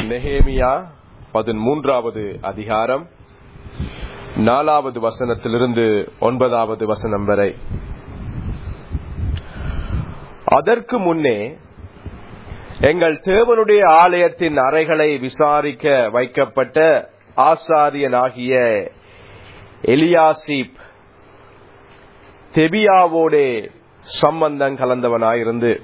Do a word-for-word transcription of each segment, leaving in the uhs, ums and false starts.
நெகேமியா பதிமூன்றாவது அதிகாரம் நாலாவது வசனத்திலிருந்து ஒன்பதாவது வசனம் வரை. அதற்கு முன்னே எங்கள் தேவனுடைய ஆலயத்தின் அறைகளை விசாரிக்க வைக்கப்பட்ட ஆசாரியனாகிய எலியாசிப் தெபியாவோடே சம்பந்தம் கலந்தவனாயிருந்து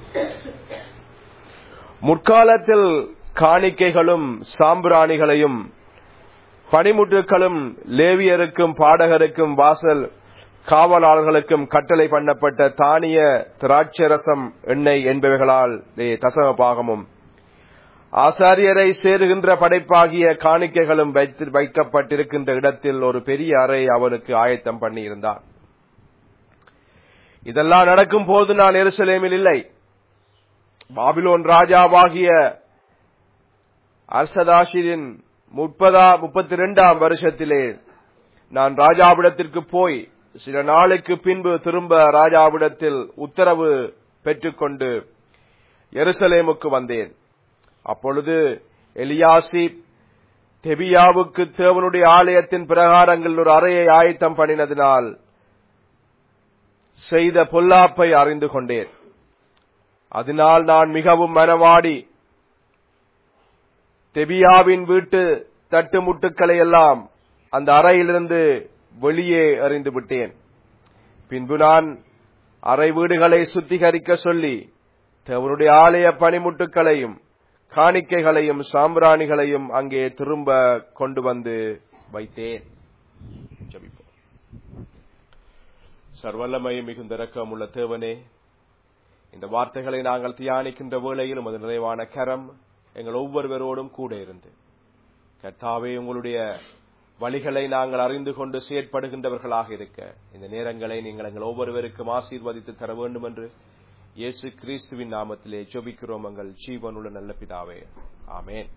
முற்காலத்தில் காணிக்கைகளும் சாம்பிராணிகளையும் பணிமுட்டுகளும் லேவியருக்கும் பாடகருக்கும் வாசல் காவலாளர்களுக்கும் கட்டளை பண்ணப்பட்ட தானிய திராட்சரசம் எண்ணெய் என்பவைகளால் தசம பாகமும் ஆசாரியரை சேருகின்ற படைப்பாகிய காணிக்கைகளும் வைக்கப்பட்டிருக்கின்ற இடத்தில் ஒரு பெரிய அறை அவனுக்கு ஆயத்தம் பண்ணியிருந்தான். இதெல்லாம் நடக்கும் போது நான் எருசலேமில் இல்லை, பாபிலோன் ராஜாவாகிய அர்சதாஷிரின் முப்பதா முப்பத்தி இரண்டாம் வருஷத்திலே நான் ராஜாவிடத்திற்கு போய் சில நாளுக்கு பின்பு திரும்ப ராஜாவிடத்தில் உத்தரவு பெற்றுக்கொண்டு எருசலேமுக்கு வந்தேன். அப்பொழுது எலியாசிப் தெபியாவுக்கு தேவனுடைய ஆலயத்தின் பிரகாரங்கள் ஒரு அறையை ஆயத்தம் பண்ணினதினால் செய்த பொல்லாப்பை அறிந்து கொண்டேன். அதனால் நான் மிகவும் மனவாடி தெபியாவின் வீட்டு தட்டுமுட்டுக்களை எல்லாம் அந்த அறையிலிருந்து வெளியே எறிந்து விட்டேன். பின்பு நான் அறை வீடுகளை சுத்திகரிக்க சொல்லி தேவனுடைய ஆலய பணிமுட்டுக்களையும் காணிக்கைகளையும் சாம்பிராணிகளையும் அங்கே திரும்ப கொண்டு வந்து வைத்தேன். சர்வல்லமை மிகுந்த இரக்கம் உள்ள தேவனே, இந்த வார்த்தைகளை நாங்கள் தியானிக்கின்ற வேளையில் உமது நிறைவான கரம் எங்கள் ஒவ்வொருவரோடும் கூட இருந்து கர்த்தாவே உங்களுடைய வழிகளை நாங்கள் அறிந்து கொண்டு செயற்படுகின்றவர்களாக இருக்க இந்த நேரங்களை நீங்கள் எங்கள் ஒவ்வொருவருக்கும் ஆசீர்வதித்து தர வேண்டும் என்று இயேசு கிறிஸ்துவின் நாமத்திலே ஜெபிக்கிறோம் எங்கள் ஜீவனுள்ள நல்ல பிதாவே, ஆமென்.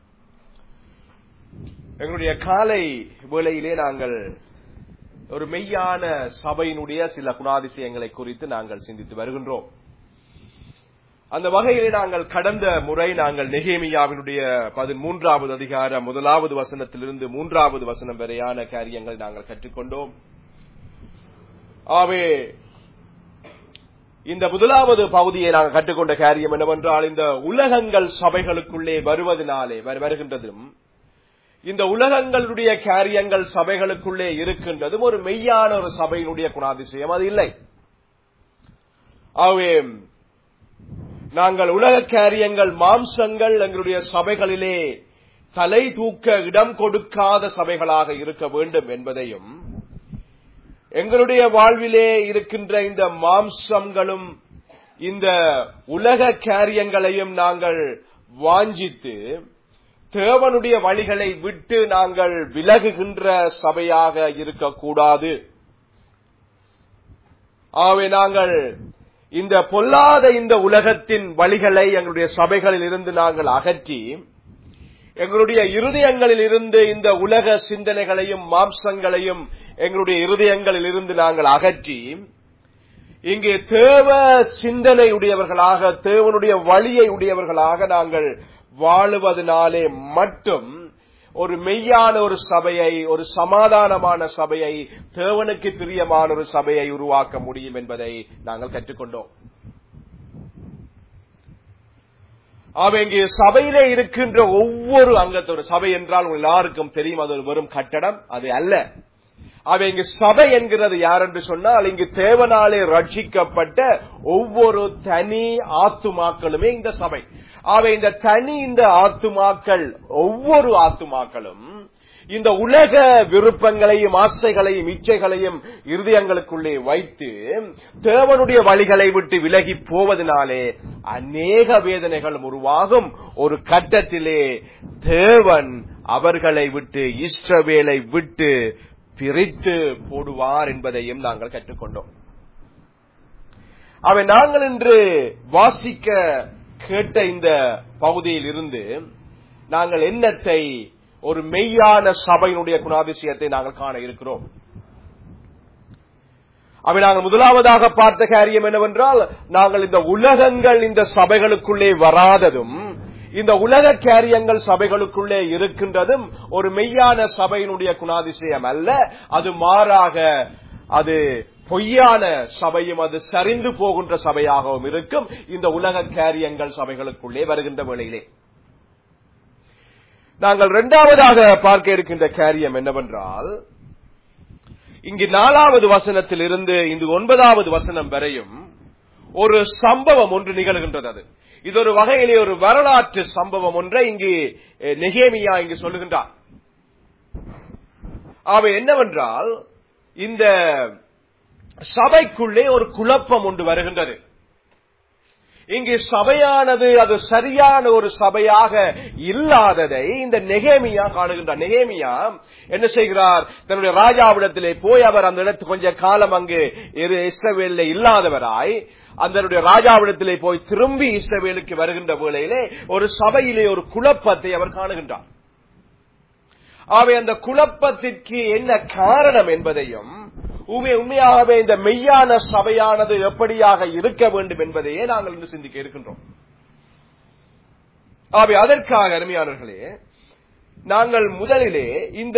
எங்களுடைய காலை வேளையிலே நாங்கள் ஒரு மெய்யான சபையினுடைய சில குணாதிசயங்களை குறித்து நாங்கள் சிந்தித்து வருகின்றோம். அந்த வகையிலே நாங்கள் கடந்த முறை நாங்கள் நெகேமியாவினுடைய பதிமூன்றாவது அதிகாரம் முதலாவது வசனத்திலிருந்து மூன்றாவது வசனம் வரையான காரியங்களை நாங்கள் கற்றுக்கொண்டோம். ஆவே இந்த முதலாவது பகுதியை நாங்கள் கற்றுக்கொண்ட காரியம் என்னவென்றால், இந்த உலகங்கள் சபைகளுக்குள்ளே வருவதனாலே வருகின்றதும் இந்த உலகங்களுடைய காரியங்கள் சபைகளுக்குள்ளே இருக்கின்றதும் ஒரு மெய்யான ஒரு சபையினுடைய குணாதிசயம் அது இல்லை. ஆவே நாங்கள் உலக காரியங்கள் மாம்சங்கள் எங்களுடைய சபைகளிலே தலை தூக்க இடம் கொடுக்காத சபைகளாக இருக்க வேண்டும் என்பதையும், எங்களுடைய வாழ்விலே இருக்கின்ற இந்த மாம்சங்களும் இந்த உலக காரியங்களையும் நாங்கள் வாஞ்சித்து தேவனுடைய வழிகளை விட்டு நாங்கள் விலகுகின்ற சபையாக இருக்கக்கூடாது. ஆகவே நாங்கள் இந்த பொல்லாத இந்த உலகத்தின் வழிகளை எங்களுடைய சபைகளில் இருந்து நாங்கள் அகற்றி எங்களுடைய இருதயங்களில் இருந்து இந்த உலக சிந்தனைகளையும் மாம்சங்களையும் எங்களுடைய இருதயங்களில் இருந்து நாங்கள் அகற்றி இங்கே தேவ சிந்தனை உடையவர்களாக தேவனுடைய வழியை உடையவர்களாக நாங்கள் வாழுவதனாலே மட்டும் ஒரு மெய்யான ஒரு சபையை, ஒரு சமாதானமான சபையை, தேவனுக்கு பிரியமான ஒரு சபையை உருவாக்க முடியும் என்பதை நாங்கள் கற்றுக்கொண்டோம். ஆக இங்கே சபையிலே இருக்கின்ற ஒவ்வொரு அங்கத்தோடு, சபை என்றால் உங்கள் எல்லாருக்கும் தெரியும், அது ஒரு வெறும் கட்டடம், அது அல்ல. ஆக இங்கு சபை என்கிறது யார் என்று சொன்னால், இங்கு தேவனாலே ரட்சிக்கப்பட்ட ஒவ்வொரு தனி ஆத்துமாக்களுமே இந்த சபை. ஆக இந்த தனி இந்த ஆத்துமாக்கள், ஒவ்வொரு ஆத்துமாக்களும் இந்த உலக விருப்பங்களையும் ஆசைகளையும் இச்சைகளையும் இருதயங்களுக்குள்ளே வைத்து தேவனுடைய வழிகளை விட்டு விலகி போவதனாலே அநேக வேதனைகள் உருவாகும். ஒரு கட்டத்திலே தேவன் அவர்களை விட்டு, இஸ்ரவேலை விட்டு பிரித்து போடுவார் என்பதையும் நாங்கள் கற்றுக்கொண்டோம். அவை நாங்கள் இன்று வாசிக்க கேட்ட இந்த பகுதியில் இருந்து நாங்கள் என்னத்தை, ஒரு மெய்யான சபையினுடைய குணாதிசயத்தை நாங்கள் காண இருக்கிறோம். அவை நாங்கள் முதலாவதாக பார்த்த காரியம் என்னவென்றால், நாங்கள் இந்த உலகங்கள் இந்த சபைகளுக்குள்ளே வராததும் இந்த உலக காரியங்கள் சபைகளுக்குள்ளே இருக்கின்றதும் ஒரு மெய்யான சபையினுடைய குணாதிசயம் அல்ல. அது மாறாக அது பொய்யான சபையும் அது சரிந்து போகின்ற சபையாகவும் இருக்கும் இந்த உலக காரியங்கள் சபைகளுக்குள்ளே வருகின்ற வேளையிலே. நாங்கள் இரண்டாவதாக பார்க்க இருக்கின்ற காரியம் என்னவென்றால், இங்கு நாலாவது வசனத்தில் இருந்து இந்த ஒன்பதாவது வசனம் வரையும் ஒரு சம்பவம் ஒன்று நிகழ்கின்றது. அது இது ஒரு வகையிலே ஒரு வரலாற்று சம்பவம் ஒன்றை இங்கு நெகேமியா இங்கு சொல்லுகின்றார். அவை என்னவென்றால், இந்த சபைக்குள்ளே ஒரு குழப்பம் ஒன்று வருகின்றது. இங்கு சபையானது அது சரியான ஒரு சபையாக இல்லாததை இந்த நெகேமியா காணுகின்றார். நெகேமியா என்ன செய்கிறார்? தன்னுடைய ராஜாவிடத்திலே போய் அவர் அந்த இடத்து கொஞ்ச காலம் அங்கு இஸ்ரவேலிலே இல்லாதவராய் அந்த ராஜாவிடத்திலே போய் திரும்பி இஸ்ரவேலுக்கு வருகின்ற வேளையிலே ஒரு சபையிலே ஒரு குழப்பத்தை அவர் காணுகின்றார். ஆகவே அந்த குழப்பத்திற்கு என்ன காரணம் என்பதையும் உண்மையாகவே இந்த மெய்யான சபையானது எப்படியாக இருக்க வேண்டும் என்பதையே நாங்கள் இன்று சிந்திக்க இருக்கின்றோம். ஆகவே அதற்காக அருமையானவர்களே, நாங்கள் முதலிலே இந்த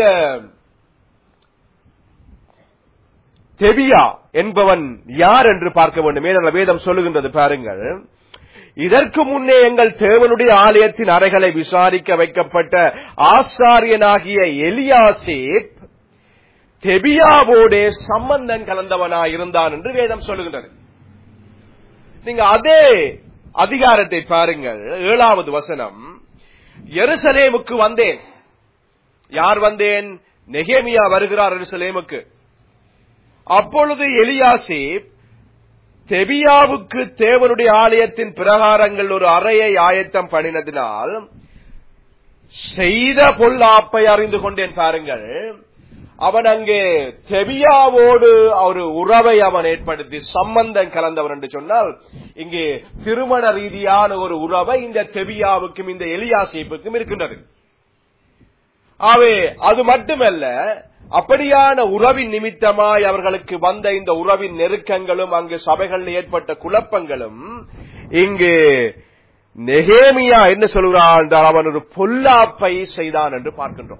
தெபியா என்பவன் யார் என்று பார்க்க வேண்டும். ஏனென்றால் வேதம் சொல்லுகின்றது பாருங்கள், இதற்கு முன்னே எங்கள் தேவனுடைய ஆலயத்தின் அறைகளை விசாரிக்க வைக்கப்பட்ட ஆசாரியனாகிய எலியாசேப் தெபியாவோடே சம்பந்தம் கலந்தவனாய் இருந்தான் என்று வேதம் சொல்லுகின்றது. நீங்க அதே அதிகாரத்தை பாருங்கள், ஏழாவது வசனம். எருசலேமுக்கு வந்தேன். யார் வந்தேன்? நெகேமியா வருகிறார் எருசலேமுக்கு. அப்பொழுது எலியாசேப் தெபியாவுக்கு தேவனுடைய ஆலயத்தின் பிரகாரங்கள் ஒரு அறையை ஆயத்தம் பண்ணினதினால் செய்த பொல்லாப்பை அறிந்து கொண்டேன். பாருங்கள், அவன் அங்கே தெபியாவோடு ஒரு உறவை அவன் ஏற்படுத்தி சம்பந்தம் கலந்தவன் என்று சொன்னால், இங்கே திருமண ரீதியான ஒரு உறவை இந்த தெபியாவுக்கும் இந்த எலியாசேப்புக்கும் இருக்கின்றது. ஆவே அது மட்டுமல்ல, அப்படியான உறவின் நிமித்தமாய் அவர்களுக்கு வந்த இந்த உறவின் நெருக்கங்களும் அங்கு சபைகளில் ஏற்பட்ட குழப்பங்களும் இங்கு நெகேமியா என்ன சொல்கிறான் என்றால், அவன் ஒரு பொல்லாப்பை செய்தான் என்று பார்க்கின்றோம்.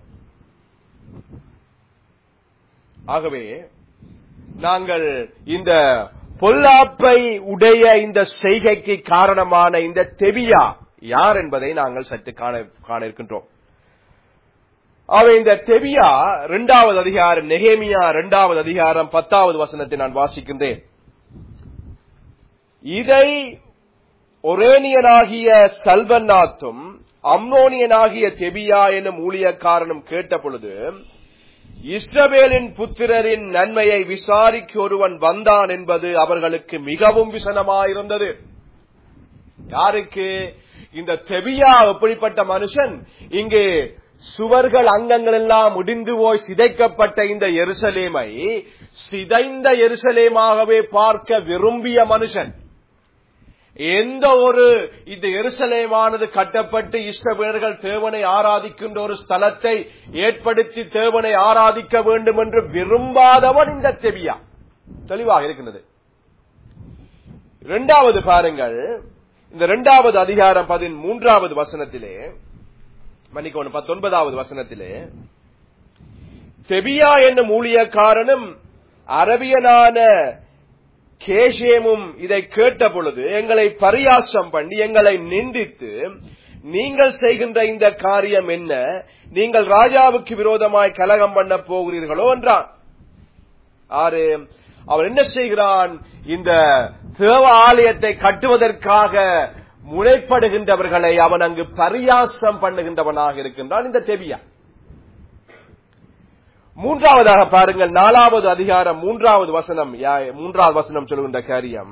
ஆகவே நாங்கள் இந்த பொல்லாப்பை உடைய இந்த செய்கைக்கு காரணமான இந்த தெபியா யார் என்பதை நாங்கள் சற்று காண இருக்கின்றோம். அவை இந்த தெபியா இரண்டாவது அதிகாரம், நெகேமியா இரண்டாவது அதிகாரம் பத்தாவது வசனத்தை நான் வாசிக்கின்றேன். இதை ஒரேனியனாகிய சல்பன்னாத்தும் அம்னோனியனாகிய தெபியா என்னும் ஊழியக்காரனும் கேட்ட பொழுது, இஸ்ரவேலின் புத்திரரின் நன்மையை விசாரிக்க ஒருவன் வந்தான் என்பது அவர்களுக்கு மிகவும் விசனமாயிருந்தது. யாருக்கு? இந்த தெபியா எப்படிப்பட்ட மனுஷன்? இங்கு சுவர்கள் அங்கங்கள் எல்லாம் முடிந்து போய் சிதைக்கப்பட்ட இந்த எருசலேமை சிதைந்த எருசலேமாகவே பார்க்க விரும்பிய மனுஷன். எந்த ஒரு இந்த எருசலேமானது கட்டப்பட்டு இஸ்ரவேலர்கள் தேவனை ஆராதிக்கின்ற ஒரு ஸ்தலத்தை ஏற்படுத்தி தேவனை ஆராதிக்க வேண்டும் என்று விரும்பாதவன் இந்த தெபியா. தெளிவாக இருக்கின்றது. இரண்டாவது பாருங்கள், இந்த இரண்டாவது அதிகாரம் பதிமூன்றாவது வசனத்திலே, மன்னிக்கணும் பத்தொன்பதாவது வசனத்திலே, தெபியா என்னும் ஊழியக்காரனும் அரபியனான கேஷேமும் இதை கேட்ட பொழுது எங்களை பரியாசம் பண்ணி எங்களை நிந்தித்து, நீங்கள் செய்கின்ற இந்த காரியம் என்ன? நீங்கள் ராஜாவுக்கு விரோதமாய் கலகம் பண்ண போகிறீர்களோ என்றான். ஆறு, அவன் என்ன செய்கிறான்? இந்த தேவ ஆலயத்தை கட்டுவதற்காக முனைப்படுகின்றவர்களை அவன் அங்கு பரியாசம் பண்ணுகின்றவனாக இருக்கின்றான் இந்த தெபியா. மூன்றாவதாக பாருங்கள், நாலாவது அதிகாரம் மூன்றாவது வசனம். மூன்றாவது வசனம் சொல்கின்ற காரியம்,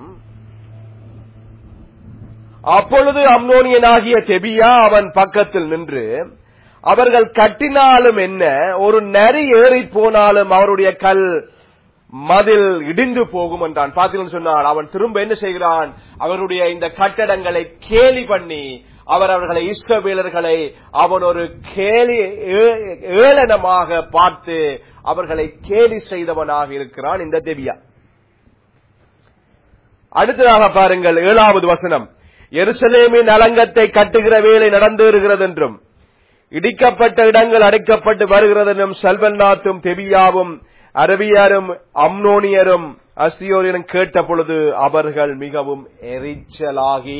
அப்பொழுது அம்னோனியனாகிய தெபியா அவன் பக்கத்தில் நின்று, அவர்கள் கட்டினாலும் என்ன, ஒரு நரி ஏறி போனாலும் அவருடைய கல் மதில் இடிந்து போகும் என்றான். பார்த்தீங்கன்னு சொன்னார், அவன் திரும்ப என்ன செய்கிறான்? அவருடைய இந்த கட்டடங்களை கேலி பண்ணி அவர் அவர்களை இஸ்ரவேலர்களை அவன் ஒரு கேலி ஏளனமாக பார்த்து அவர்களை கேலி செய்தவனாக இருக்கிறான் இந்த தெபியா. அடுத்ததாக பாருங்கள், ஏழாவது வசனம். எருசலேமின் அலங்கத்தை கட்டுகிற வேலை நடந்தேறுகிறது என்றும் இடிக்கப்பட்ட இடங்கள் அடைக்கப்பட்டு வருகிறது என்றும் சல்பன்னாத்தும் தெபியாவும் அரபியரும் அம்னோனியரும் அஸ்தியோரிலும் கேட்ட பொழுது அவர்கள் மிகவும் எரிச்சலாகி,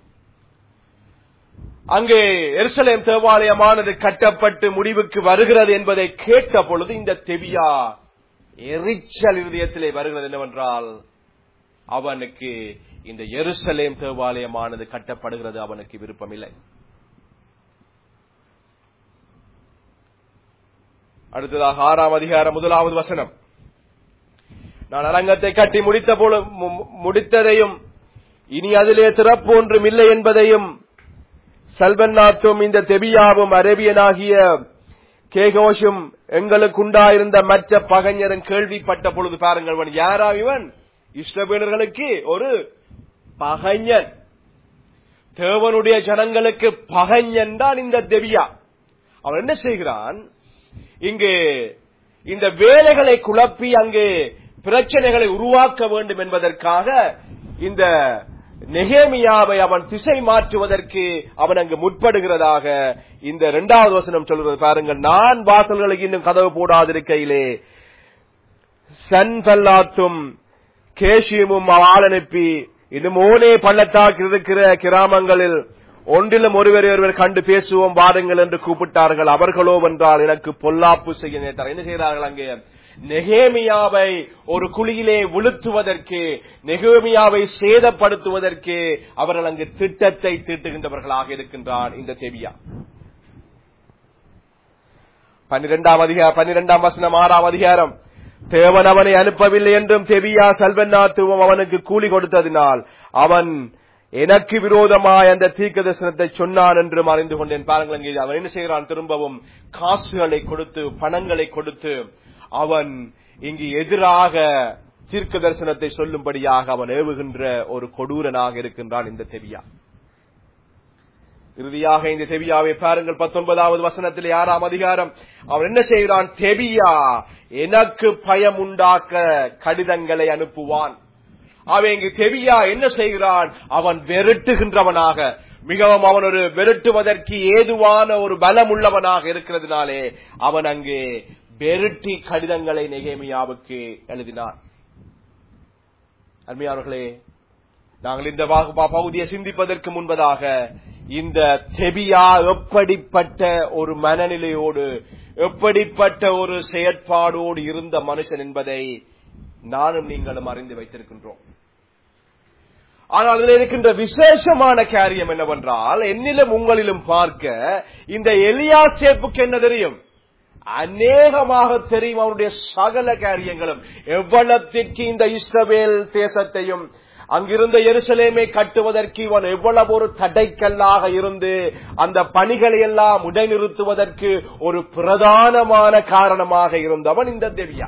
அங்கே எருசலேம் தேவாலயமானது கட்டப்பட்டு முடிவுக்கு வருகிறது என்பதை கேட்ட பொழுது இந்த தெபியா எரிச்சல் இருதயத்திலே வருகிறது. என்னவென்றால், அவனுக்கு இந்த எருசலேம் தேவாலயமானது கட்டப்படுகிறது அவனுக்கு விருப்பமில்லை. அடுத்ததாக ஆறாம் அதிகாரம் முதலாவது வசனம். நான் அரங்கத்தை கட்டி முடித்த போல முடித்ததையும் இனி அதிலே திறப்பு ஒன்றும் இல்லை என்பதையும் சல்பன்னாத்தும் இந்த தெபியாவும் அரேபியனாகிய கேகோஷும் எங்களுக்கு உண்டாயிருந்த மற்ற பகைஞரும் கேள்விப்பட்ட பொழுது, பாருங்கள், இவன் யாரா? இவன் இஸ்ரவேலர்களுக்கு ஒரு பகைஞன், தேவனுடைய ஜனங்களுக்கு பகைஞன் தான் இந்த தெபியா. அவன் என்ன செய்கிறான்? இங்கு இந்த வேலைகளை குழப்பி அங்கு பிரச்சனைகளை உருவாக்க வேண்டும் என்பதற்காக இந்த நெகேமியாவை அவன் திசை மாற்றுவதற்கு அவன் அங்கு முற்படுகிறதாக இந்த இரண்டாவது வசனம் சொல்கிறது. பாருங்கள், நான் வாசல்களுக்கு இன்னும் கதவு போடாதிருக்கையிலே சன்பல்லாத்தும் கேஷியமும் ஆள் அனுப்பி இன்னும் மோனே பள்ளத்தாக்கில் இருக்கிற கிராமங்களில் ஒன்றிலும் ஒருவரை ஒருவர் கண்டு பேசுவோம் வாருங்கள் என்று கூப்பிட்டார்கள். அவர்களோ வென்றால் எனக்கு பொல்லாப்பு செய்ய நேர்த்தார். என்ன செய்கிறார்கள்? அங்கே நெகேமியாவை ஒரு குழியிலே விழுத்துவதற்கு, நெகேமியாவை சேதப்படுத்துவதற்கு அவர்கள் அங்கு திட்டத்தை தீட்டுகின்றவர்களாக இருக்கின்றார் இந்த தெபியா. பன்னிரெண்டாம் அதிகாரம் பன்னிரெண்டாம் வசனம் ஆறாம் அதிகாரம். தேவன் அவனை அனுப்பவில்லை என்றும் தெபியா சல்பன்னாத்துவும் அவனுக்கு கூலி கொடுத்ததினால் அவன் எனக்கு விரோதமாய் அந்த தீர்க்க தரிசனத்தை சொன்னான் என்றும் அறிந்து கொண்டேன். பாருங்கள், அவன் என்ன செய்கிறான்? திரும்பவும் காசுகளை கொடுத்து, பணங்களை கொடுத்து அவன் இங்கு எதிராக தீர்க்க தரிசனத்தை சொல்லும்படியாக அவன் ஏவுகின்ற ஒரு கொடூரனாக இருக்கின்றான் இந்த தெபியா. இறுதியாக இந்த தெபியாவை பாருங்கள், பத்தொன்பதாவது வசனத்தில் ஆறாம் அதிகாரம். அவன் என்ன செய்கிறான்? தெபியா எனக்கு பயம் உண்டாக்க கடிதங்களை அனுப்புவான். அவன் இங்கு தெபியா என்ன செய்கிறான்? அவன் வெறுட்டுகின்றவனாக, மிகவும் அவன் ஒரு வெறுட்டுவதற்கு ஏதுவான ஒரு பலம் உள்ளவனாக இருக்கிறதுனாலே அவன் அங்கு வெறுட்டி கடிதங்களை நெகேமியாவுக்கு எழுதினான். அருமையானவர்களே, நாங்கள் இந்த பகுதியை சிந்திப்பதற்கு முன்பதாக இந்த தெபியா எப்படிப்பட்ட ஒரு மனநிலையோடு, எப்படிப்பட்ட ஒரு செயற்பாடோடு இருந்த மனுஷன் என்பதை நானும் நீங்களும் அறிந்து வைத்திருக்கின்றோம். ஆனால் அதில் இருக்கின்ற விசேஷமான காரியம் என்னவென்றால், என்னிலும் உங்களிலும் பார்க்க இந்த எலியாசேப்புக்கு என்ன தெரியும்? அநேகமாக தெரியும் அவனுடைய சகல காரியங்களும். எவ்வளத்திற்கு இந்த இஸ்ரவேல் தேசத்தையும் அங்கிருந்த எருசலேமை கட்டுவதற்கு இவன் எவ்வளவு ஒரு தடைக்கல்லாக இருந்து அந்த பணிகளை எல்லாம் இடைநிறுத்துவதற்கு ஒரு பிரதானமான காரணமாக இருந்தவன் இந்த தெபியா.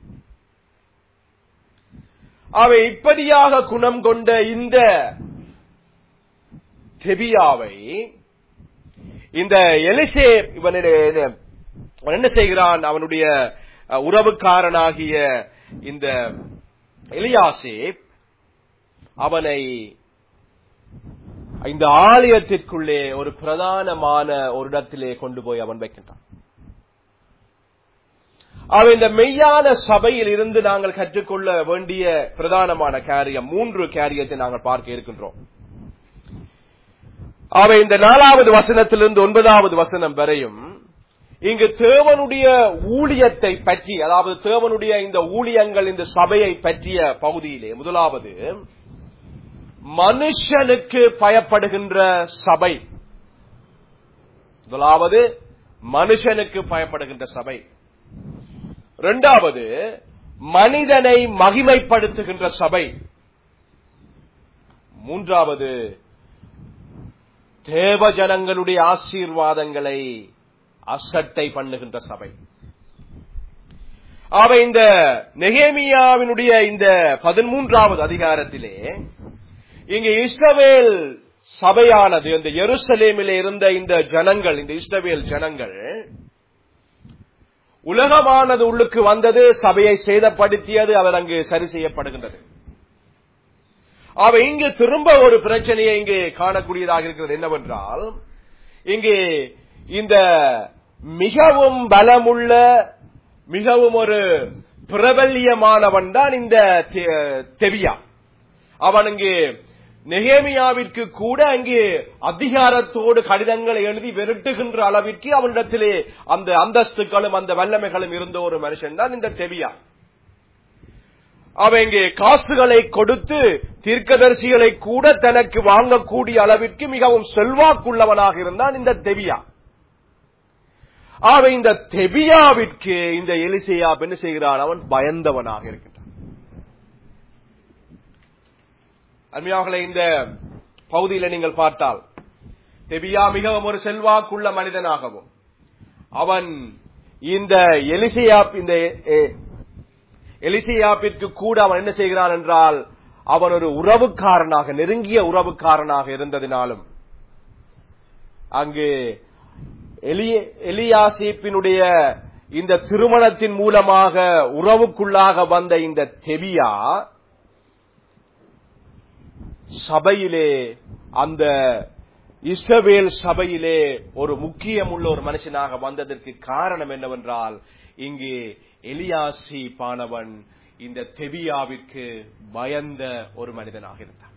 அவை இப்படியாக குணம் கொண்ட இந்த தெபியாவை இந்த எலிசே இவன் என்ன செய்கிறான்? அவனுடைய உறவுக்காரனாகிய இந்த எலியாசேப் அவனை இந்த ஆலயத்திற்குள்ளே ஒரு பிரதானமான ஒரு இடத்திலே கொண்டு போய் அவன் வைக்கின்றான். அவன் இந்த மெய்யான சபையில் இருந்து நாங்கள் கற்றுக்கொள்ள வேண்டிய பிரதானமான காரியம், மூன்று காரியத்தை நாங்கள் பார்க்க இருக்கின்றோம். அவன் இந்த நாலாவது வசனத்திலிருந்து ஒன்பதாவது வசனம் வரையும் இங்கு தேவனுடைய ஊழியத்தை பற்றி, அதாவது தேவனுடைய இந்த ஊழியங்கள், இந்த சபையை பற்றிய பகுதியிலே முதலாவது மனுஷனுக்கு பயப்படுகின்ற சபை. முதலாவது மனுஷனுக்கு பயப்படுகின்ற சபை. இரண்டாவது மனிதனை மகிமைப்படுத்துகின்ற சபை. மூன்றாவது தேவ ஜனங்களுடைய ஆசீர்வாதங்களை அசட்டை பண்ணுகின்ற சபை. அவை இந்த நெகேமியாவினுடைய இந்த பதிமூன்றாவது அதிகாரத்திலே இங்கு இஸ்ரவேல் சபையானது, இந்த எருசலேமிலே இருந்த இந்த ஜனங்கள், இந்த இஸ்ரவேல் ஜனங்கள், உலகமானது உள்ளுக்கு வந்தது, சபையை சேதப்படுத்தியது, அவர் அங்கு சரி செய்யப்படுகின்றது. அவ இங்கு திரும்ப ஒரு பிரச்சனையை இங்கே காணக்கூடியதாக இருக்கிறது. என்னவென்றால், இங்கே இந்த மிகவும் பலமுள்ள மிகவும் ஒரு பிரபல்யமானவன் தான் இந்த தெபியா. அவன் இங்கு நெகேமியாவிற்கு கூட அங்கே அதிகாரத்தோடு கடிதங்களை எழுதி விரட்டுகின்ற அளவிற்கு அவனிடத்திலே அந்த அந்தஸ்துகளும் அந்த வல்லமைகளும் இருந்த ஒரு மனுஷன் தான் இந்த தெபியா. அவன் இங்கே காசுகளை கொடுத்து தீர்க்கதரிசிகளை கூட தனக்கு வாங்கக்கூடிய அளவிற்கு மிகவும் செல்வாக்குள்ளவனாக இருந்தான் இந்த தெபியா. அவன் இந்த தெபியாவிற்கு இந்த எலிசையா என்ன செய்கிறான்? அவன் பயந்தவனாக இருக்கின்றான். அருமையானவர்களே, இந்த பகுதியில நீங்கள் பார்த்தால் தெபியா மிகவும் ஒரு செல்வாக்குள்ள மனிதனாகவும், அவன் இந்த எலிசையா இந்த எலிசையாப்பிற்கு கூட அவன் என்ன செய்கிறான் என்றால், அவன் ஒரு உறவுக்காரனாக, நெருங்கிய உறவுக்காரனாக இருந்ததினாலும் அங்கு எலியாசிப்பினுடைய இந்த திருமணத்தின் மூலமாக உறவுக்குள்ளாக வந்த இந்த தெபியா சபையிலே, அந்த இஸ்ரவேல் சபையிலே ஒரு முக்கியமுள்ள ஒரு மனுஷனாக வந்ததற்கு காரணம் என்னவென்றால், இங்கே எலியாசிப்பானவன் இந்த தெபியாவிற்கு பயந்த ஒரு மனிதனாக இருந்தான்.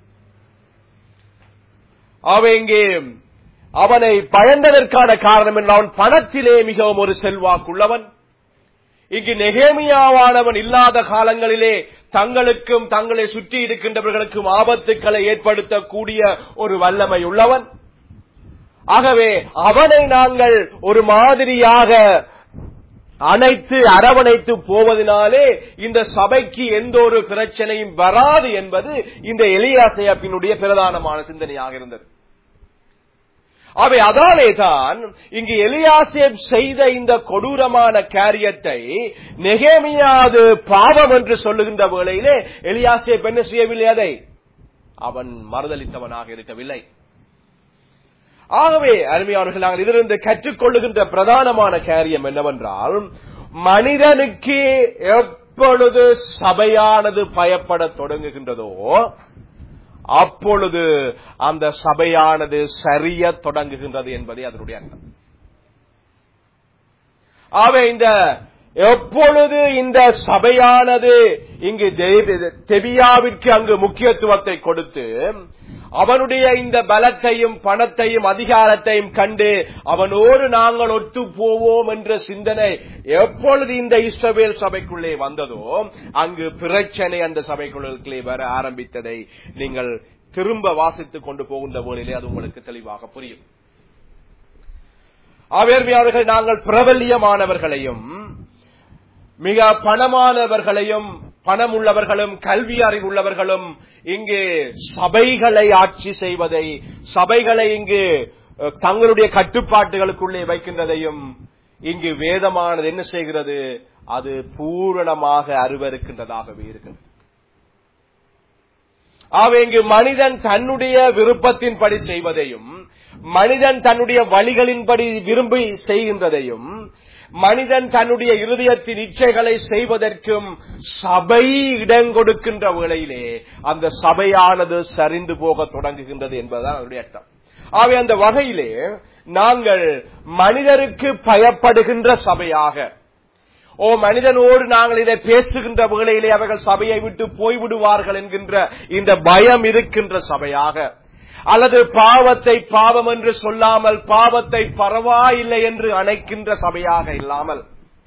அவன் இங்கே அவனை பயந்ததற்கான காரணம் என்ன? அவன் பணத்திலே மிகவும் ஒரு செல்வாக்குள்ளவன். இங்கு நெகேமியாவானவன் இல்லாத காலங்களிலே தங்களுக்கும் தங்களை சுற்றி இருக்கின்றவர்களுக்கும் ஆபத்துக்களை ஏற்படுத்தக்கூடிய ஒரு வல்லமை உள்ளவன். ஆகவே அவனை நாங்கள் ஒரு மாதிரியாக அனைத்து அரவணைத்து போவதனாலே இந்த சபைக்கு எந்த ஒரு பிரச்சனையும் வராது என்பது இந்த எலியாசியாப்பினுடைய பிரதானமான சிந்தனையாக இருந்தது. அவை அதாலே தான் இங்கு எலியாசேப் செய்த இந்த கொடூரமான காரியத்தை நெகேமியாது பாவம் என்று சொல்லுகின்ற வேளையிலே எலியாசேப் என்ன செய்யவில்லை? அதை அவன் மறுதளித்தவனாக இருக்கவில்லை. ஆகவே அருமையானவர்கள், நாங்கள் இதிலிருந்து கற்றுக்கொள்ளுகின்ற பிரதானமான காரியம் என்னவென்றால், மனிதனுக்கு எப்பொழுது சபையானது பயப்பட தொடங்குகின்றதோ அப்பொழுது அந்த சபையானது சரிய தொடங்குகின்றது என்பதே அதனுடைய அர்த்தம். ஆகவே இந்த எப்பொழுது இந்த சபையானது இங்கு தெபியாவிற்கு அங்கு முக்கியத்துவத்தை கொடுத்து அவனுடைய இந்த பலத்தையும் பணத்தையும் அதிகாரத்தையும் கண்டு அவனோடு நாங்கள் ஒத்து போவோம் என்ற சிந்தனை எப்பொழுது இந்த இஸ்ரவேல் சபைக்குள்ளே வந்ததோ அங்கு பிரச்சனை அந்த சபைக்குள்ளே வர ஆரம்பித்ததை நீங்கள் திரும்ப வாசித்துக் கொண்டு போகின்ற போதிலே அது உங்களுக்கு தெளிவாக புரியும். ஆவேர்மையாளர்கள், நாங்கள் பிரபல்யமானவர்களையும் மிக பணமானவர்களையும் பணம் உள்ளவர்களும் கல்வி அறிவுள்ளவர்களும் இங்கு சபைகளை ஆட்சி செய்வதை, சபைகளை இங்கு தங்களுடைய கட்டுப்பாட்டுகளுக்குள்ளே வைக்கின்றதையும் இங்கு வேதமானது என்ன செய்கிறது? அது பூரணமாக அருவருக்கின்றதாகவே இருக்கிறது. ஆகவே இங்கு மனிதன் தன்னுடைய விருப்பத்தின்படி செய்வதையும், மனிதன் தன்னுடைய வழிகளின்படி விரும்பி செய்கின்றதையும், மனிதன் தன்னுடைய இருதயத்தின் இச்சைகளை செய்வதற்கும் சபை இடம் கொடுக்கின்ற வேளையிலே அந்த சபையானது சரிந்து போக தொடங்குகின்றது என்பதுதான் அதனுடைய அர்த்தம். ஆகவே அந்த வகையிலே நாங்கள் மனிதருக்கு பயப்படுகின்ற சபையாக, ஓ மனிதனோடு நாங்கள் இதை பேசுகின்ற வேளையிலே அவர்கள் சபையை விட்டு போய்விடுவார்கள் என்கின்ற இந்த பயம் இருக்கின்ற சபையாக, அல்லது பாவத்தை பாவம் என்று சொல்லாமல் பாவத்தை பரவாயில்லை என்று அணைக்கின்ற சபையாக இல்லாமல்,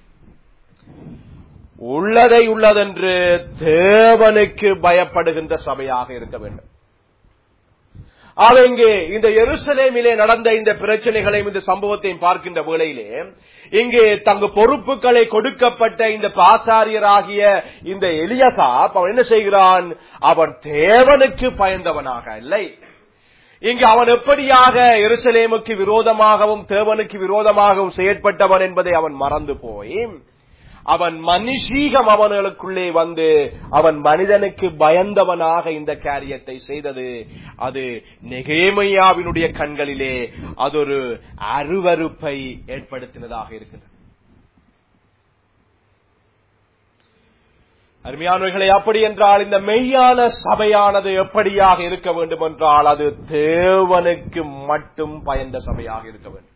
உள்ளதை உள்ளதென்று தேவனுக்கு பயப்படுகின்ற சபையாக இருக்க வேண்டும். ஆக இங்கே இந்த எருசலேமிலே நடந்த இந்த பிரச்சனைகளையும் இந்த சம்பவத்தையும் பார்க்கின்ற வேளையிலே இங்கே தங்க பொறுப்புகளை கொடுக்கப்பட்ட இந்த பாசாரியராகிய இந்த எலியாசாப் அவன் என்ன செய்கிறான்? அவன் தேவனுக்கு பயந்தவனாக இல்லை, இங்கு அவன் எப்படியாக எருசலேமுக்கு விரோதமாகவும் தேவனுக்கு விரோதமாகவும் செயற்பட்டவன் என்பதை அவன் மறந்து போய் அவன் மனுஷீகம் அவர்களுக்குள்ளே வந்து அவன் மனிதனுக்கு பயந்தவனாக இந்த காரியத்தை செய்தது. அது நெகேமியாவினுடைய கண்களிலே அது ஒரு அருவருப்பை ஏற்படுத்தினதாக இருக்கிறது. அருமையானவர்களே, அப்படி என்றால் இந்த மெய்யான சபையானது எப்படியாக இருக்க வேண்டும் என்றால் அது தேவனுக்கு மட்டும் பயந்த சபையாக இருக்க வேண்டும்.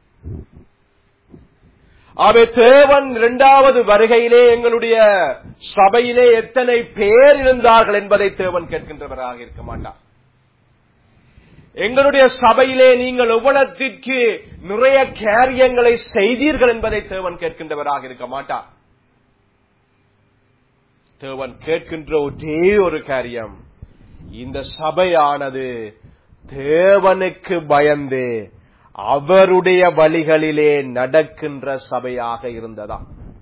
ஆகவே தேவன் இரண்டாவது வருகையிலே எங்களுடைய சபையிலே எத்தனை பேர் இருந்தார்கள் என்பதை தேவன் கேட்கின்றவராக இருக்க மாட்டார். எங்களுடைய சபையிலே நீங்கள் எவ்வளத்திற்கு நிறைய காரியங்களை செய்தீர்கள் என்பதை தேவன் கேட்கின்றவராக இருக்க மாட்டார். தேவன் கேட்கின்ற ஒரே ஒரு காரியம், இந்த சபையானது தேவனுக்கு பயந்து அவருடைய வழிகளிலே நடக்கின்ற சபையாக இருந்ததா.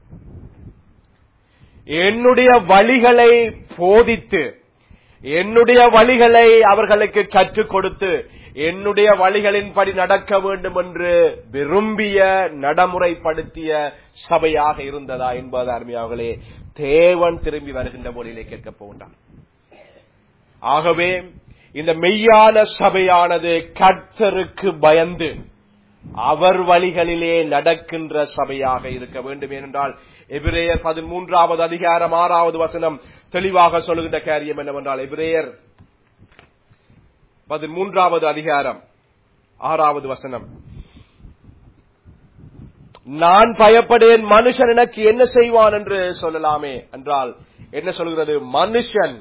என்னுடைய வழிகளை போதித்து என்னுடைய வழிகளை அவர்களுக்கு கற்றுக் கொடுத்து என்னுடைய வழிகளின்படி நடக்க வேண்டும் என்று விரும்பிய நடைமுறைப்படுத்திய சபையாக இருந்ததா என்பது அருமையாகவே தேவன் திரும்பி வருகின்ற போதிலே கேட்கப் போகின்றார். ஆகவே இந்த மெய்யான சபையானது கர்த்தருக்கு பயந்து அவர் வழிகளிலே நடக்கின்ற சபையாக இருக்க வேண்டும். ஏனென்றால் எபிரேயர் பதிமூன்றாவது அதிகாரம் ஆறாவது வசனம் தெளிவாக சொல்லுகின்ற காரியம் என்னவென்றால், எபிரேயர் பதிமூன்றாவது அதிகாரம் ஆறாவது வசனம், நான் பயப்படேன், மனுஷன் எனக்கு என்ன செய்வான் என்று சொல்லலாமே என்றால் என்ன சொல்கிறது? மனுஷன்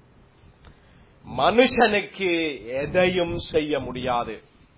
மனுஷனுக்கு எதையும் செய்ய முடியாது.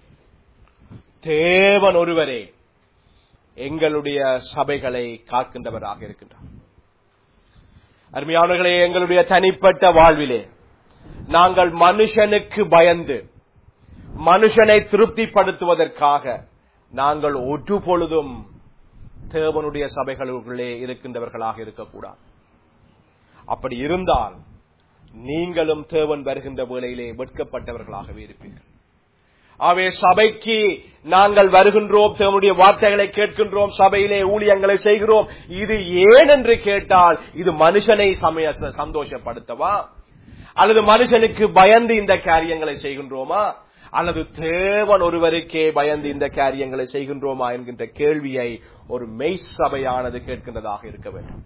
தேவன் ஒருவரே எங்களுடைய சபைகளை காக்கின்றவராக இருக்கின்றார். அருமையானவர்களே, எங்களுடைய தனிப்பட்ட வாழ்விலே நாங்கள் மனுஷனுக்கு பயந்து மனுஷனை திருப்திப்படுத்துவதற்காக நாங்கள் ஒன்று பொழுதும் தேவனுடைய சபைகளுக்குள்ளே இருக்கின்றவர்களாக இருக்கக்கூடாது. அப்படி இருந்தால் நீங்களும் தேவன் வருகின்ற வேளையிலே வெட்கப்பட்டவர்களாகவே இருப்பீர்கள். ஆகவே சபைக்கு நாங்கள் வருகின்றோம், தேவனுடைய வார்த்தைகளை கேட்கின்றோம், சபையிலே ஊழியங்களை செய்கிறோம். இது ஏன் என்று கேட்டால், இது மனுஷனை சமய சந்தோஷப்படுத்தவா, அல்லது மனுஷனுக்கு பயந்து இந்த காரியங்களை செய்கின்றோமா, அல்லது தேவன் ஒருவருக்கே பயந்து இந்த காரியங்களை செய்கின்றோமா என்கின்ற கேள்வியை ஒரு மெய் சபையானது கேட்கின்றதாக இருக்க வேண்டும்.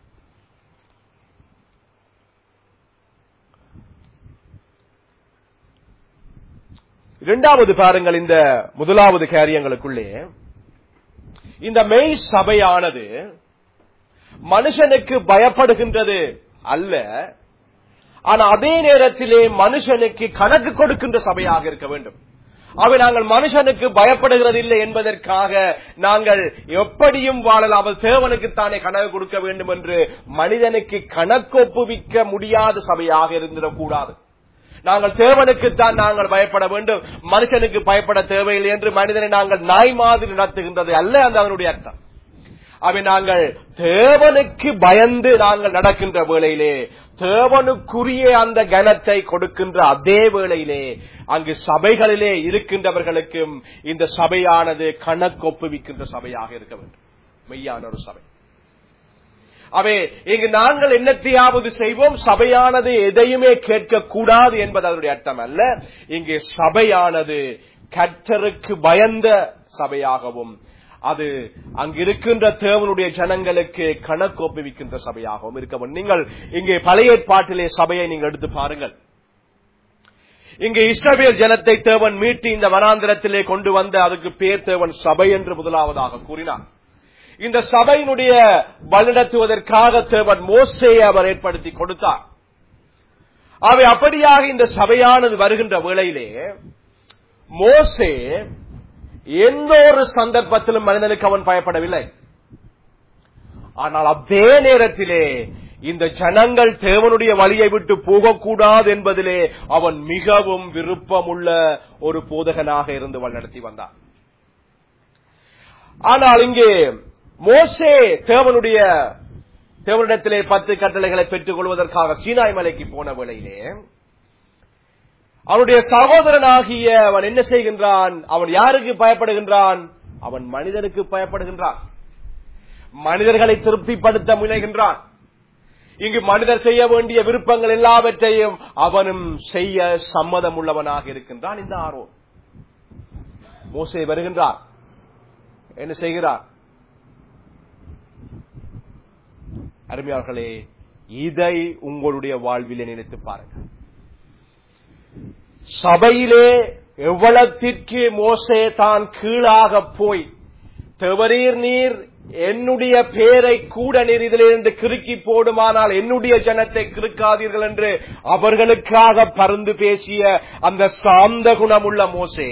இரண்டாவது பாருங்கள், இந்த முதலாவது காரியங்களுக்குள்ளே இந்த மெய் சபையானது மனுஷனுக்கு பயப்படுகின்றது அல்ல, ஆனா அதே நேரத்திலே மனுஷனுக்கு கணக்கு கொடுக்கின்ற சபையாக இருக்க வேண்டும். அவை நாங்கள் மனுஷனுக்கு பயப்படுகிறது இல்லை என்பதற்காக நாங்கள் எப்படியும் வாழலாம், அவள் தேவனுக்குத்தானே கணக்கு கொடுக்க வேண்டும் என்று மனிதனுக்கு கணக்கொப்புவிக்க முடியாத சபையாக இருந்திடக்கூடாது. நாங்கள் தேவனுக்குத்தான் நாங்கள் பயப்பட வேண்டும், மனுஷனுக்கு பயப்பட தேவையில்லை என்று மனிதனை நாங்கள் நாய் மாதிரி நடத்துகின்றது அல்ல அந்த அதனுடைய அர்த்தம். அவை நாங்கள் தேவனுக்கு பயந்து நாங்கள் நடக்கின்ற வேளையிலே தேவனுக்குரிய அந்த கனத்தை கொடுக்கின்ற அதே வேளையிலே அங்கு சபைகளிலே இருக்கின்றவர்களுக்கும் இந்த சபையானது கணக்கொப்புவிக்கின்ற சபையாக இருக்க வேண்டும், மெய்யான ஒரு சபை. அவை இங்கு நாங்கள் என்னத்தையாவது செய்வோம், சபையானது எதையுமே கேட்கக்கூடாது என்பது அதனுடைய அர்த்தம் அல்ல. இங்கே சபையானது கர்த்தருக்கு பயந்த சபையாகவும் அது அங்கிருக்கின்ற தேவனுடைய ஜனங்களுக்கு கணக்கு ஒப்புவிக்கின்ற சபையாகவும் இருக்க வேண்டும். நீங்கள் இங்கே பழைய ஏற்பாட்டிலே சபையை நீங்கள் எடுத்து பாருங்கள். இங்கே இஸ்ரவேல் ஜனத்தை தேவன் மீட்டு இந்த வனாந்திரத்திலே கொண்டு வந்த அதுக்கு பேர் தேவன் சபை என்று முதலாவதாக கூறினார். இந்த சபையினுடைய வழிநடத்துவதற்காக தேவன் மோசேயை அவர் ஏற்படுத்தி கொடுத்தார். அவை அப்படியாக இந்த சபையானது வருகின்ற வேளையிலே மோசே எந்த ஒரு சந்தர்ப்பத்திலும் மனிதனுக்கு அவன் பயப்படவில்லை. ஆனால் அதே நேரத்திலே இந்த ஜனங்கள் தேவனுடைய வழியை விட்டு போகக்கூடாது என்பதிலே அவன் மிகவும் விருப்பமுள்ள ஒரு போதகனாக இருந்து வழிநடத்தி வந்தான். ஆனால் இங்கே மோசே தேவனுடைய தேவனிடத்திலே பத்து கட்டளைகளை பெற்றுக் கொள்வதற்காக சீனாய் மலைக்கு போன வேளையிலே அவனுடைய சகோதரனாகிய அவன் என்ன செய்கின்றான்? அவன் யாருக்கு பயப்படுகின்றான்? அவன் மனிதனுக்கு பயப்படுகின்றான், மனிதர்களை திருப்திப்படுத்த முனைகின்றான். இங்கு மனிதர் செய்ய வேண்டிய விருப்பங்கள் எல்லாவற்றையும் அவனும் செய்ய சம்மதம் உள்ளவனாக இருக்கின்றான். இந்த ஆரோன் மோசே வருகின்றார், என்ன செய்கிறார்? அருமையாளர்களே, இதை உங்களுடைய வாழ்விலே நினைத்து பாருங்கள். சபையிலே எவ்வளத்திற்கு மோசே தான் கீழாக போய், தேவரீர் நீர் என்னுடைய பேரை கூட நீர் இதிலிருந்து கிறுக்கி போடுமானால் என்னுடைய ஜனத்தை கிறுக்காதீர்கள் என்று அவர்களுக்காக பரிந்து பேசிய அந்த சாந்த குணமுள்ள மோசே,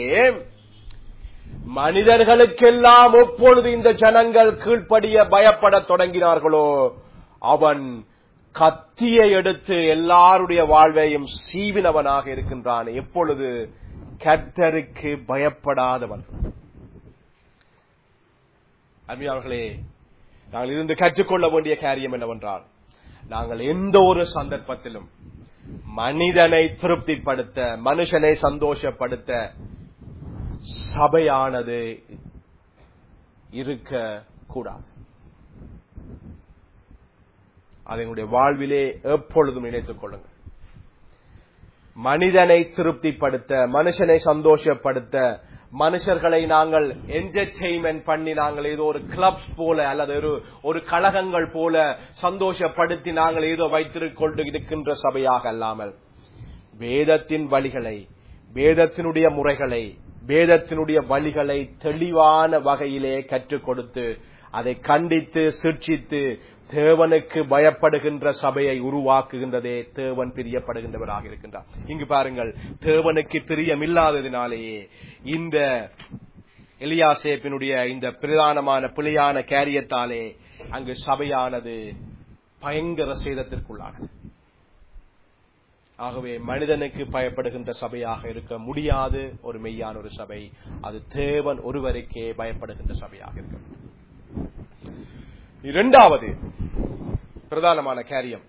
மனிதர்களுக்கெல்லாம் எப்பொழுது இந்த ஜனங்கள் கீழ்ப்படிய பயப்பட தொடங்கினார்களோ அவன் கத்தியை எடுத்து எல்லாருடைய வாழ்வையும் சீவினவனாக இருக்கின்றான். எப்பொழுது? கர்த்தருக்கு பயப்படாதவன். அருமையானவர்களே, நாங்கள் இருந்து கற்றுக்கொள்ள வேண்டிய காரியம் என்னவென்றால், நாங்கள் எந்த ஒரு சந்தர்ப்பத்திலும் மனிதனை திருப்திப்படுத்த, மனுஷனை சந்தோஷப்படுத்த சபையானது இருக்க கூடாது. அதனுடைய வாழ்விலே எப்பொழுதும் நினைத்துக் கொள்ளுங்கள். மனிதனை திருப்திப்படுத்த, மனுஷனை சந்தோஷப்படுத்த, மனுஷர்களை நாங்கள் என்டர்டெயின்மெண்ட் பண்ணி நாங்கள் ஏதோ ஒரு கிளப்ஸ் போல அல்லது ஒரு ஒரு கழகங்கள் போல சந்தோஷப்படுத்தி நாங்கள் ஏதோ வைத்திருக்கொண்டு இருக்கின்ற சபையாக அல்லாமல், வேதத்தின் வழிகளை, வேதத்தினுடைய முறைகளை, வேதத்தினுடைய வழிகளை தெளிவான வகையிலே கற்றுக் கொடுத்து அதை கண்டித்து சிர்ச்சித்து தேவனுக்கு பயப்படுகின்ற சபையை உருவாக்குகின்றதே தேவன் பிரியப்படுகின்றவராக இருக்கின்றார். இங்கு பாருங்கள், தேவனுக்கு பிரியமில்லாததினாலேயே இந்த எலியாசேப்பினுடைய இந்த பிரதானமான பிழையான காரியத்தாலே அங்கு சபையானது பயங்கர சேதத்திற்குள்ளானது. ஆகவே மனிதனுக்கு பயப்படுகின்ற சபையாக இருக்க முடியாது ஒரு மெய்யான ஒரு சபை. அது தேவன் ஒருவருக்கே பயப்படுகின்ற சபையாக இருக்க வேண்டும். இரண்டாவது பிரதானமான காரியம்,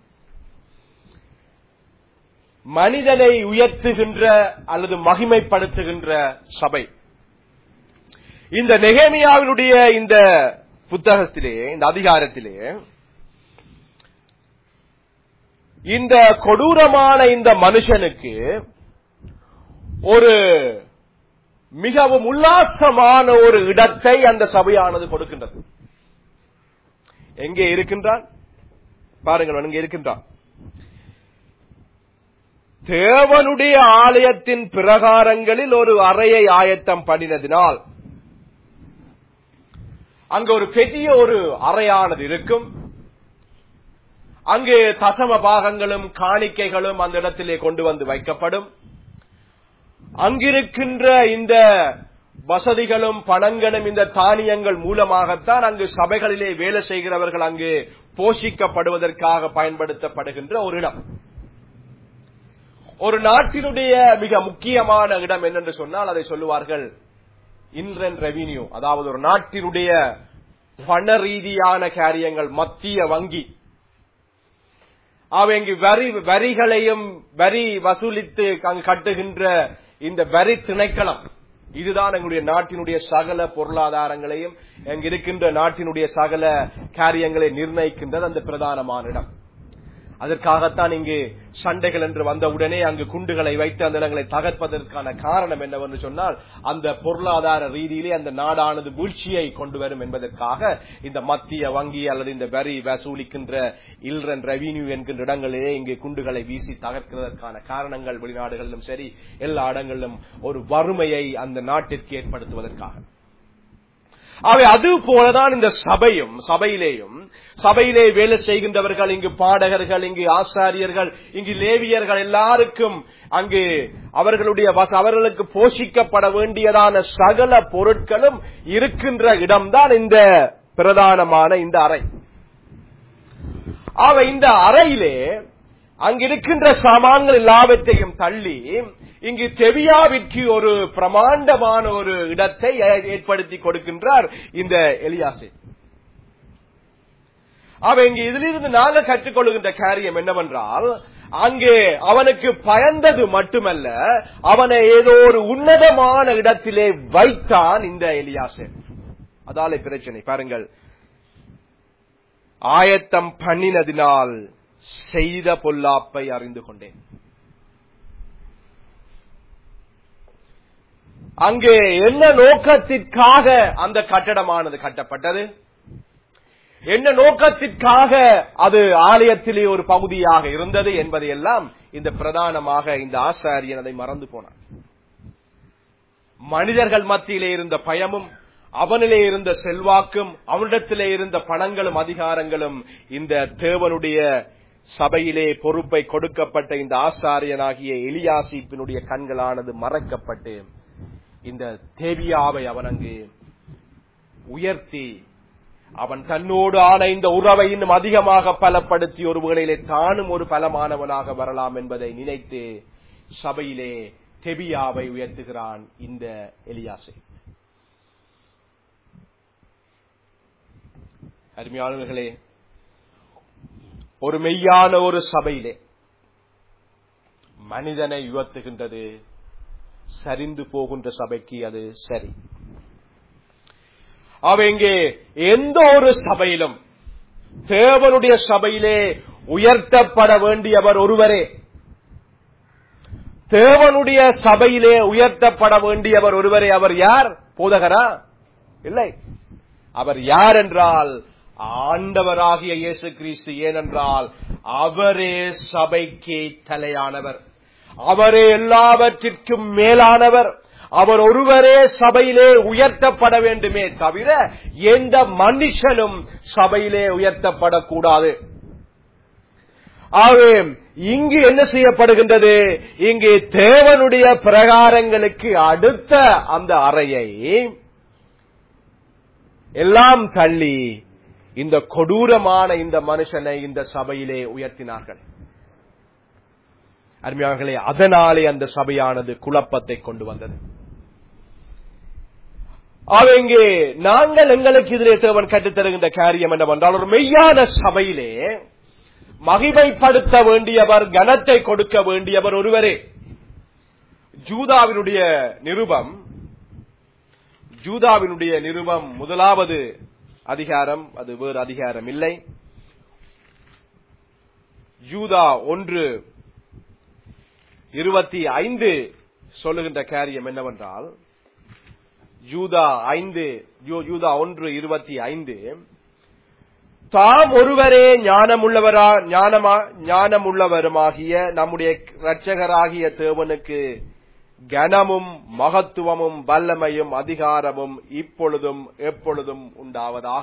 மனிதனை உயர்த்துகின்ற அல்லது மகிமைப்படுத்துகின்ற சபை. இந்த நெகேமியாவினுடைய இந்த புத்தகத்திலே, இந்த அதிகாரத்திலே, இந்த கொடூரமான இந்த மனுஷனுக்கு ஒரு மிகவும் உல்லாசமான ஒரு இடத்தை அந்த சபையானது கொடுக்கின்றது. எங்கே இருக்கின்றான் பாருங்கள், எங்கே இருக்கின்றான்? தேவனுடைய ஆலயத்தின் பிரகாரங்களில் ஒரு அறையை ஆயத்தம் பண்ணினதினால் அங்கு ஒரு பெரிய ஒரு அறையானது இருக்கும். அங்கு தசம பாகங்களும் காணிக்கைகளும் அந்த இடத்திலே கொண்டு வந்து வைக்கப்படும். அங்கிருக்கின்ற இந்த வசதிகளும் பணங்களும் இந்த தானியங்கள் மூலமாகத்தான் அங்கு சபைகளிலே வேலை செய்கிறவர்கள் அங்கு போஷிக்கப்படுவதற்காக பயன்படுத்தப்படுகின்ற ஒரு இடம். ஒரு நாட்டினுடைய மிக முக்கியமான இடம் என்னென்று சொன்னால் அதை சொல்லுவார்கள் இன்லண்ட் ரெவின்யூ, அதாவது ஒரு நாட்டினுடைய பண ரீதியான காரியங்கள், மத்திய வங்கி. அவை இங்கு வரி வரிகளையும் வரி வசூலித்து அங்கு கட்டுகின்ற இந்த வரி திணைக்களம், இதுதான் எங்களுடைய நாட்டினுடைய சகல பொருளாதாரங்களையும், அங்கு இருக்கின்ற நாட்டினுடைய சகல காரியங்களை நிர்ணயிக்கின்றது அந்த பிரதானமான இடம். அதற்காகத்தான் இங்கு சண்டைகள் என்று வந்தவுடனே அங்கு குண்டுகளை வைத்து அந்த இடங்களை தகர்ப்பதற்கான காரணம் என்னவென்று சொன்னால், அந்த பொருளாதார ரீதியிலே அந்த நாடானது வீழ்ச்சியை கொண்டு வரும் என்பதற்காக இந்த மத்திய வங்கி அல்லது இந்த வரி வசூலிக்கின்ற இல்ரன் ரெவின்யூ என்கின்ற இடங்களிலே இங்கு குண்டுகளை வீசி தகர்க்கிறதற்கான காரணங்கள் வெளிநாடுகளிலும் சரி எல்லா இடங்களிலும் ஒரு வறுமையை அந்த நாட்டிற்கு ஏற்படுத்துவதற்காக. அவை அது போலதான் இந்த சபையும், சபையிலேயும் சபையிலே வேலை செய்கின்றவர்கள், இங்கு பாடகர்கள், இங்கு ஆசாரியர்கள், இங்கு லேவியர்கள் எல்லாருக்கும் அங்கு அவர்களுடைய அவர்களுக்கு போஷிக்கப்பட வேண்டியதான சகல பொருட்களும் இருக்கின்ற இடம்தான் இந்த பிரதானமான இந்த அறை. அவை இந்த அறையிலே அங்கிருக்கின்ற சாமான்கள் எல்லாவற்றையும் தள்ளி இங்கு தெவியாவிற்கு ஒரு பிரமாண்டமான ஒரு இடத்தை ஏற்படுத்தி கொடுக்கின்றார் இந்த எலியாசேப். அவன் இங்கு இதிலிருந்து நாங்கள் கற்றுக்கொள்கின்ற காரியம் என்னவென்றால், அங்கே அவனுக்கு பயந்தது மட்டுமல்ல, அவனை ஏதோ ஒரு உன்னதமான இடத்திலே வைத்தான் இந்த எலியாசேப். அதாலே பிரச்சனை பாருங்கள், ஆயத்தம் பண்ணினதினால் செய்த பொல்லாப்பை அறிந்து கொண்டேன். அங்கே என்ன நோக்கத்திற்காக அந்த கட்டடமானது கட்டப்பட்டது, என்ன நோக்கத்திற்காக அது ஆலயத்திலே ஒரு பகுதியாக இருந்தது என்பதையெல்லாம் இந்த பிரதானமாக இந்த ஆசாரியன் அதை மறந்து போனார். மனிதர்கள் மத்தியிலே இருந்த பயமும், அவனிலே இருந்த செல்வாக்கும், அவனிடத்திலே இருந்த பணங்களும் அதிகாரங்களும் இந்த தேவனுடைய சபையிலே பொறுப்பை கொடுக்கப்பட்ட இந்த ஆசாரியனாகிய எலியாசிப்பினுடைய கண்களானது மறைக்கப்பட்டு இந்த தேவியாவை அவன் அங்கு உயர்த்தி அவன் தன்னோடு ஆன இந்த உறவை இன்னும் அதிகமாக பலப்படுத்தி ஒரு வேளையிலே தானும் ஒரு பலமானவனாக வரலாம் என்பதை நினைத்து சபையிலே தெபியாவை உயர்த்துகிறான் இந்த எலியாசை. அருமையானவர்களே, ஒரு மெய்யான ஒரு சபையிலே மனிதனை உயர்த்துகின்றது சரிந்து போகின்ற சபைக்கு அது சரி. அவங்க எந்த ஒரு சபையிலும் தேவனுடைய சபையிலே உயர்த்தப்பட வேண்டியவர் ஒருவரே. தேவனுடைய சபையிலே உயர்த்தப்பட வேண்டியவர் ஒருவரே. அவர் யார்? போதகரா? இல்லை. அவர் யார் என்றால் ஆண்டவராகிய இயேசு கிறிஸ்து. ஏனென்றால் அவரே சபைக்கு தலையானவர், அவரே எல்லாவற்றிற்கும் மேலானவர். அவர் ஒருவரே சபையிலே உயர்த்தப்பட வேண்டுமே தவிர எந்த மனுஷனும் சபையிலே உயர்த்தப்படக்கூடாது. ஆகவே இங்கு என்ன செய்யப்படுகின்றது? இங்கு தேவனுடைய பிரகாரங்களுக்கு அடுத்த அந்த அறையை எல்லாம் தள்ளி இந்த கொடூரமான இந்த மனுஷனை இந்த சபையிலே உயர்த்தினார்கள். அருமையானவர்களே, அதனாலே அந்த சபையானது குழப்பத்தை கொண்டு வந்தது. அவங்க நாங்கள் எங்களுக்கு இதிலே தேவன் கற்றுத்தருகின்ற காரியம் என்னவென்றால், ஒரு மெய்யான சபையிலே மகிமைப்படுத்த வேண்டியவர், கனத்தை கொடுக்க வேண்டியவர் ஒருவரே. ஜூதாவினுடைய நிருபம் ஜூதாவினுடைய நிருபம் முதலாவது அதிகாரம், அது வேறு அதிகாரம் இல்லை. ஜூதா ஒன்று இருபத்தி ஐந்து சொல்லுகின்ற காரியம் என்னவென்றால், யூதா ஐந்து யூதா ஒன்று இருபத்தி ஐந்து தாம் ஒருவரே ஞானமுள்ளவரா ஞானமா ஞானமுள்ளவருமாகிய நம்முடைய இரட்சகராகிய தேவனுக்கு கனமும் மகத்துவமும் வல்லமையும் அதிகாரமும் இப்பொழுதும் எப்பொழுதும் உண்டாவதாக.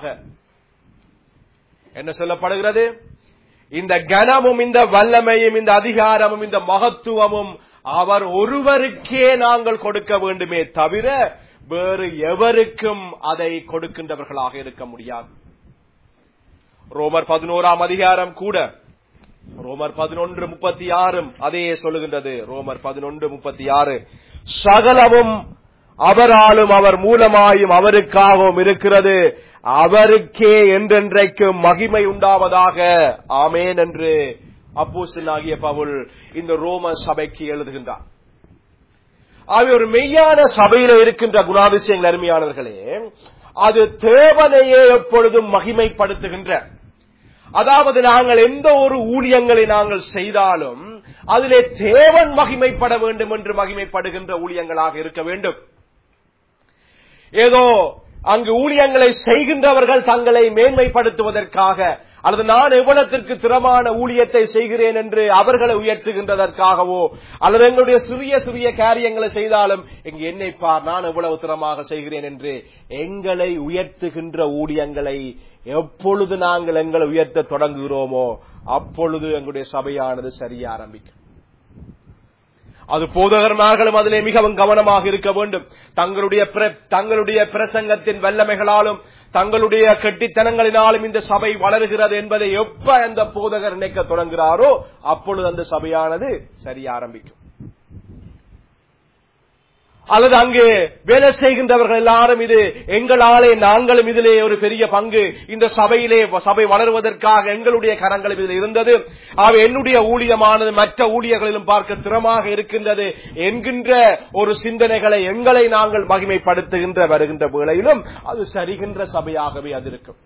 என்ன சொல்லப்படுகிறது? இந்த கனமும் இந்த வல்லமையும் இந்த அதிகாரமும் இந்த மகத்துவமும் அவர் ஒருவருக்கே நாங்கள் கொடுக்க வேண்டுமே தவிர வேறு எவருக்கும் அதை கொடுக்கின்றவர்களாக இருக்க முடியாது. ரோமர் பதினோராம் அதிகாரம் கூட ரோமர் பதினொன்று முப்பத்தி ஆறும் அதையே சொல்லுகின்றது. ரோமர் பதினொன்று முப்பத்தி ஆறு சகலமும் அவராலும் அவர் மூலமாயும் அவருக்காகவும் இருக்கிறது, அவருக்கே என்றென்றைக்கும் மகிமை உண்டாவதாக, ஆமேன் என்று அப்போஸ்தலனாகிய பவுல் இந்த ரோம சபைக்கு எழுதுகின்றார். ஆகவே ஒரு மெய்யான சபையில இருக்கின்ற குணாதிசயங்கள் அருமையானவர்களே, அது தேவனையே எப்பொழுதும் மகிமைப்படுத்துகின்ற, அதாவது நாங்கள் எந்த ஒரு ஊழியங்களை நாங்கள் செய்தாலும் அதிலே தேவன் மகிமைப்பட வேண்டும் என்று மகிமைப்படுகின்ற ஊழியங்களாக இருக்க வேண்டும். ஏதோ அங்கு ஊழியங்களை செய்கின்றவர்கள் தங்களை மேன்மைப்படுத்துவதற்காக அல்லது நான் எவ்வளத்திற்கு திறமான ஊழியத்தை செய்கிறேன் என்று அவர்களை உயர்த்துகின்றதற்காகவோ அல்லது எங்களுடைய சிறிய சிறிய காரியங்களை செய்தாலும் இங்கு என்னை பார் நான் எவ்வளவு திறமாக செய்கிறேன் என்று எங்களை உயர்த்துகின்ற ஊழியங்களை எப்பொழுது நாங்கள் எங்களை உயர்த்த தொடங்குகிறோமோ அப்பொழுது எங்களுடைய சபையானது சரிய ஆரம்பிக்கும். அது போதகர்மார்களும் அதிலே மிகவும் கவனமாக இருக்க வேண்டும். தங்களுடைய தங்களுடைய பிரசங்கத்தின் வல்லமைகளாலும் தங்களுடைய கெட்டித்தனங்களினாலும் இந்த சபை வளர்கிறது என்பதை எப்ப அந்த போதகர் நினைக்க தொடங்குகிறாரோ அப்பொழுது அந்த சபையானது சரிய ஆரம்பிக்கும். அல்லது அங்கு வேலை செய்கின்றவர்கள் எல்லாரும் இது எங்களாலே நாங்களும் இதிலே ஒரு பெரிய பங்கு, இந்த சபையிலே சபை வளருவதற்காக எங்களுடைய கரங்களும் இதில் இருந்தது, அவை என்னுடைய ஊழியமானது மற்ற ஊழியர்களிலும் பார்க்க திறமாக இருக்கின்றது என்கின்ற ஒரு சிந்தனைகளை எங்களை நாங்கள் மகிமைப்படுத்துகின்ற வருகின்ற வேளையிலும் அது சரிகின்ற சபையாகவே அது இருக்கும்.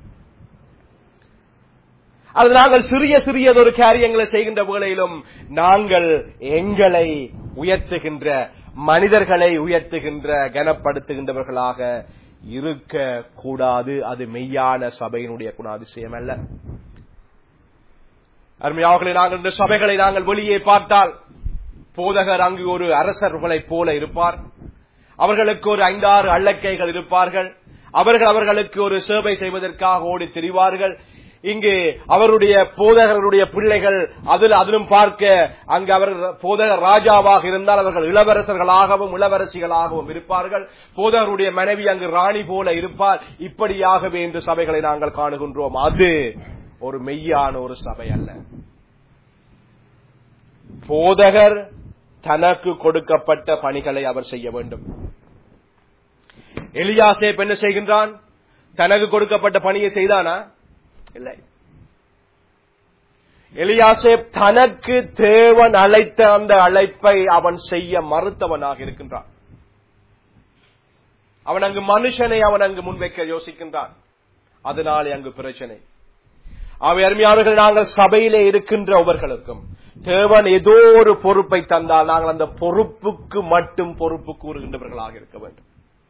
அது நாங்கள் சிறிய சிறியதொரு காரியங்களை செய்கின்ற வேளையிலும் நாங்கள் எங்களை உயர்த்துகின்ற, மனிதர்களை உயர்த்துகின்ற கனப்படுத்துகின்றவர்களாக இருக்க கூடாது. அது மெய்யான சபையினுடைய குணாதிசயம் அல்ல. அருமையானவர்களே, நாங்கள் இந்த சபைகளை நாங்கள் வெளியே பார்த்தால் போதகர் அங்கு ஒரு அரசர்களைப் போல இருப்பார். அவர்களுக்கு ஒரு ஐந்தாறு அள்ளக்கைகள் இருப்பார்கள். அவர்கள் அவர்களுக்கு ஒரு சேவை செய்வதற்காக ஓடி திரிவார்கள். இங்கு அவருடைய போதகர்களுடைய பிள்ளைகள் அதில் அதிலும் பார்க்க அங்கு அவர் போதகர் ராஜாவாக இருந்தால் அவர்கள் இளவரசர்களாகவும் இளவரசிகளாகவும் இருப்பார்கள். போதகருடைய மனைவி அங்கு ராணி போல இருப்பார். இப்படியாகவே இந்த சபைகளை நாங்கள் காணுகின்றோம். அது ஒரு மெய்யான ஒரு சபை அல்ல. போதகர் தனக்கு கொடுக்கப்பட்ட பணிகளை அவர் செய்ய வேண்டும். எலியாசேப் என்ன செய்கின்றான்? தனக்கு கொடுக்கப்பட்ட பணியை செய்தானா? இல்லை. எலியாசேப் தனக்கு தேவன் அழைத்த அந்த அழைப்பை அவன் செய்ய மறுத்தவனாக இருக்கின்றான். அவன் அங்கு மனுஷனை அவன் அங்கு முன்வைக்க யோசிக்கின்றான். அதனாலே அங்கு பிரச்சனை. அவை அருமையானவர்கள், நாங்கள் சபையிலே இருக்கின்றவர்களுக்கும் தேவன் ஏதோ ஒரு பொறுப்பை தந்தால் நாங்கள் அந்த பொறுப்புக்கு மட்டும் பொறுப்பு கூறுகின்றவர்களாக இருக்க வேண்டும்.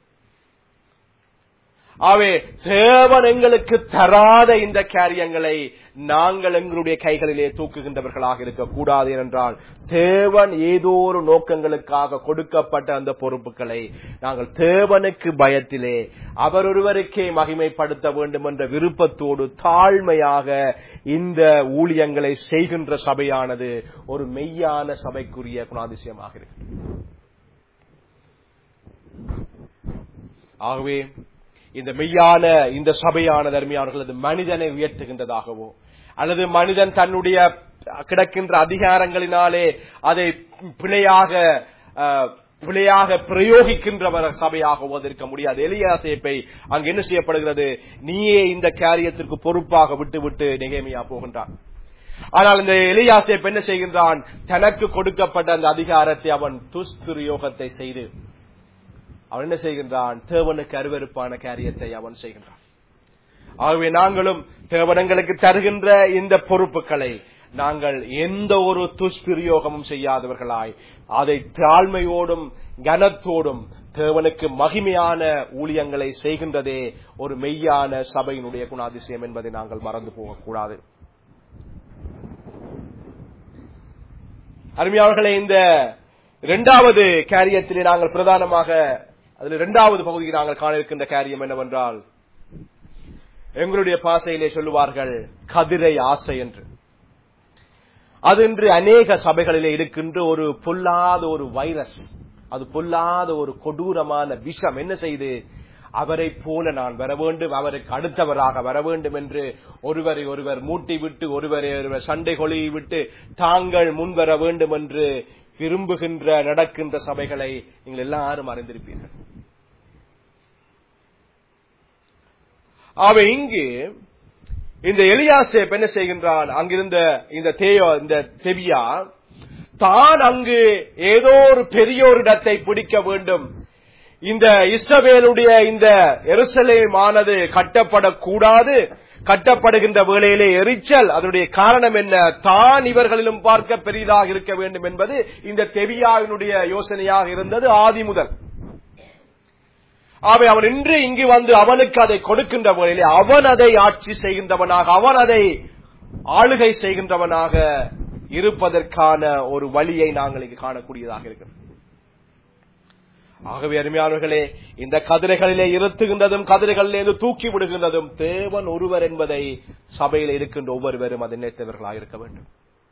ஆவே தேவன் எங்களுக்கு தராத இந்த காரியங்களை நாங்கள் எங்களுடைய கைகளிலே தூக்குகின்றவர்களாக இருக்கக்கூடாது. என்றால் தேவன் ஏதோ ஒரு நோக்கங்களுக்காக கொடுக்கப்பட்ட அந்த பொறுப்புகளை நாங்கள் தேவனுக்கு பயத்திலே அவர் ஒருவருக்கே மகிமைப்படுத்த வேண்டும் என்ற விருப்பத்தோடு தாழ்மையாக இந்த ஊழியங்களை செய்கின்ற சபையானது ஒரு மெய்யான சபைக்குரிய குணாதிசயமாக இருக்கு. ஆகவே இந்த மெய்யான இந்த சபையான தர்மியானவர்கள் அது மனிதனை உயர்த்துகின்றதாகவோ அல்லது மனிதன் தன்னுடைய கிடக்கின்ற அதிகாரங்களினாலே அதை பிழையாக பிழையாக பிரயோகிக்கின்ற சபையாகவோ இருக்க முடியாது. எலியாசேப்பை அங்கு என்ன செய்யப்படுகிறது? நீயே இந்த காரியத்திற்கு பொறுப்பாக விட்டு விட்டு நெகேமியா போகின்றான். ஆனால் இந்த எலியாசேப் என்ன செய்கின்றான்? தனக்கு கொடுக்கப்பட்ட அந்த அதிகாரத்தை அவன் துஷ்பிரயோகத்தை செய்து அவன் என்ன செய்கின்றான்? தேவனுக்கு அருவருப்பான காரியத்தை அவன் செய்கின்றான். ஆகவே நாங்களும் தேவனங்களுக்கு தருகின்ற இந்த பொறுப்புகளை நாங்கள் எந்த ஒரு துஷ்பிரயோகமும் செய்யாதவர்களாய் அதை தாழ்மையோடும் கனத்தோடும் தேவனுக்கு மகிமையான ஊழியங்களை செய்கின்றதே ஒரு மெய்யான சபையினுடைய குணாதிசயம் என்பதை நாங்கள் மறந்து போகக்கூடாது. அருமையானவர்களே, இந்த இரண்டாவது காரியத்திலே நாங்கள் பிரதானமாக அதில் இரண்டாவது பகுதியில் நாங்கள் காண இருக்கின்ற காரியம் என்னவென்றால், எங்களுடைய பாசையிலே சொல்லுவார்கள் கதிரை ஆசை என்று. அது இன்று அநேக சபைகளிலே இருக்கின்ற ஒரு பொல்லாத ஒரு வைரஸ், அது பொல்லாத ஒரு கொடூரமான விஷம். என்ன செய்து அவரை போல நான் வர வேண்டும், அவருக்கு அடுத்தவராக வர வேண்டும் என்று ஒருவரை ஒருவர் மூட்டி விட்டு ஒருவரை ஒருவர் சண்டை கொளி விட்டு தாங்கள் முன்வர வேண்டும் என்று விரும்புகின்ற நடக்கின்ற சபைகளை நீங்கள் எல்லாரும் அறிந்திருப்பீர்கள். அவை இங்கு இந்த எலியாசேப் என்ன செய்கின்றான்? அங்கிருந்த இந்த தேயோ இந்த தெவியா தான் அங்கு ஏதோ ஒரு பெரிய ஒரு இடத்தை பிடிக்க வேண்டும், இந்த இஸ்ரவேலுடைய இந்த எருசலேமானது கட்டப்படக்கூடாது, கட்டப்படுகின்ற வேளையிலே எரிச்சல். அதனுடைய காரணம் என்ன? தான் இவர்களிலும் பார்க்க பெரிதாக இருக்க வேண்டும் என்பது இந்த தெவியாவினுடைய யோசனையாக இருந்தது ஆதி முதல். அவை அவன் இன்று இங்கு வந்து அவனுக்கு அதை கொடுக்கின்ற வேளையிலே அவன் அதை ஆட்சி செய்கின்றவனாக, அவன் அதை ஆளுகை செய்கின்றவனாக இருப்பதற்கான ஒரு வழியை நாங்கள் இங்கு காணக்கூடியதாக இருக்கிறோம். ஆகவே அருமையானவர்களே, இந்த கதிரைகளிலே இருத்துகின்றதும் கதிரைகளிலிருந்து தூக்கி விடுகின்றதும் தேவன் ஒருவர் என்பதை சபையில் இருக்கின்ற ஒவ்வொருவரும் அதை நினைத்தவர்களாக இருக்க வேண்டும்.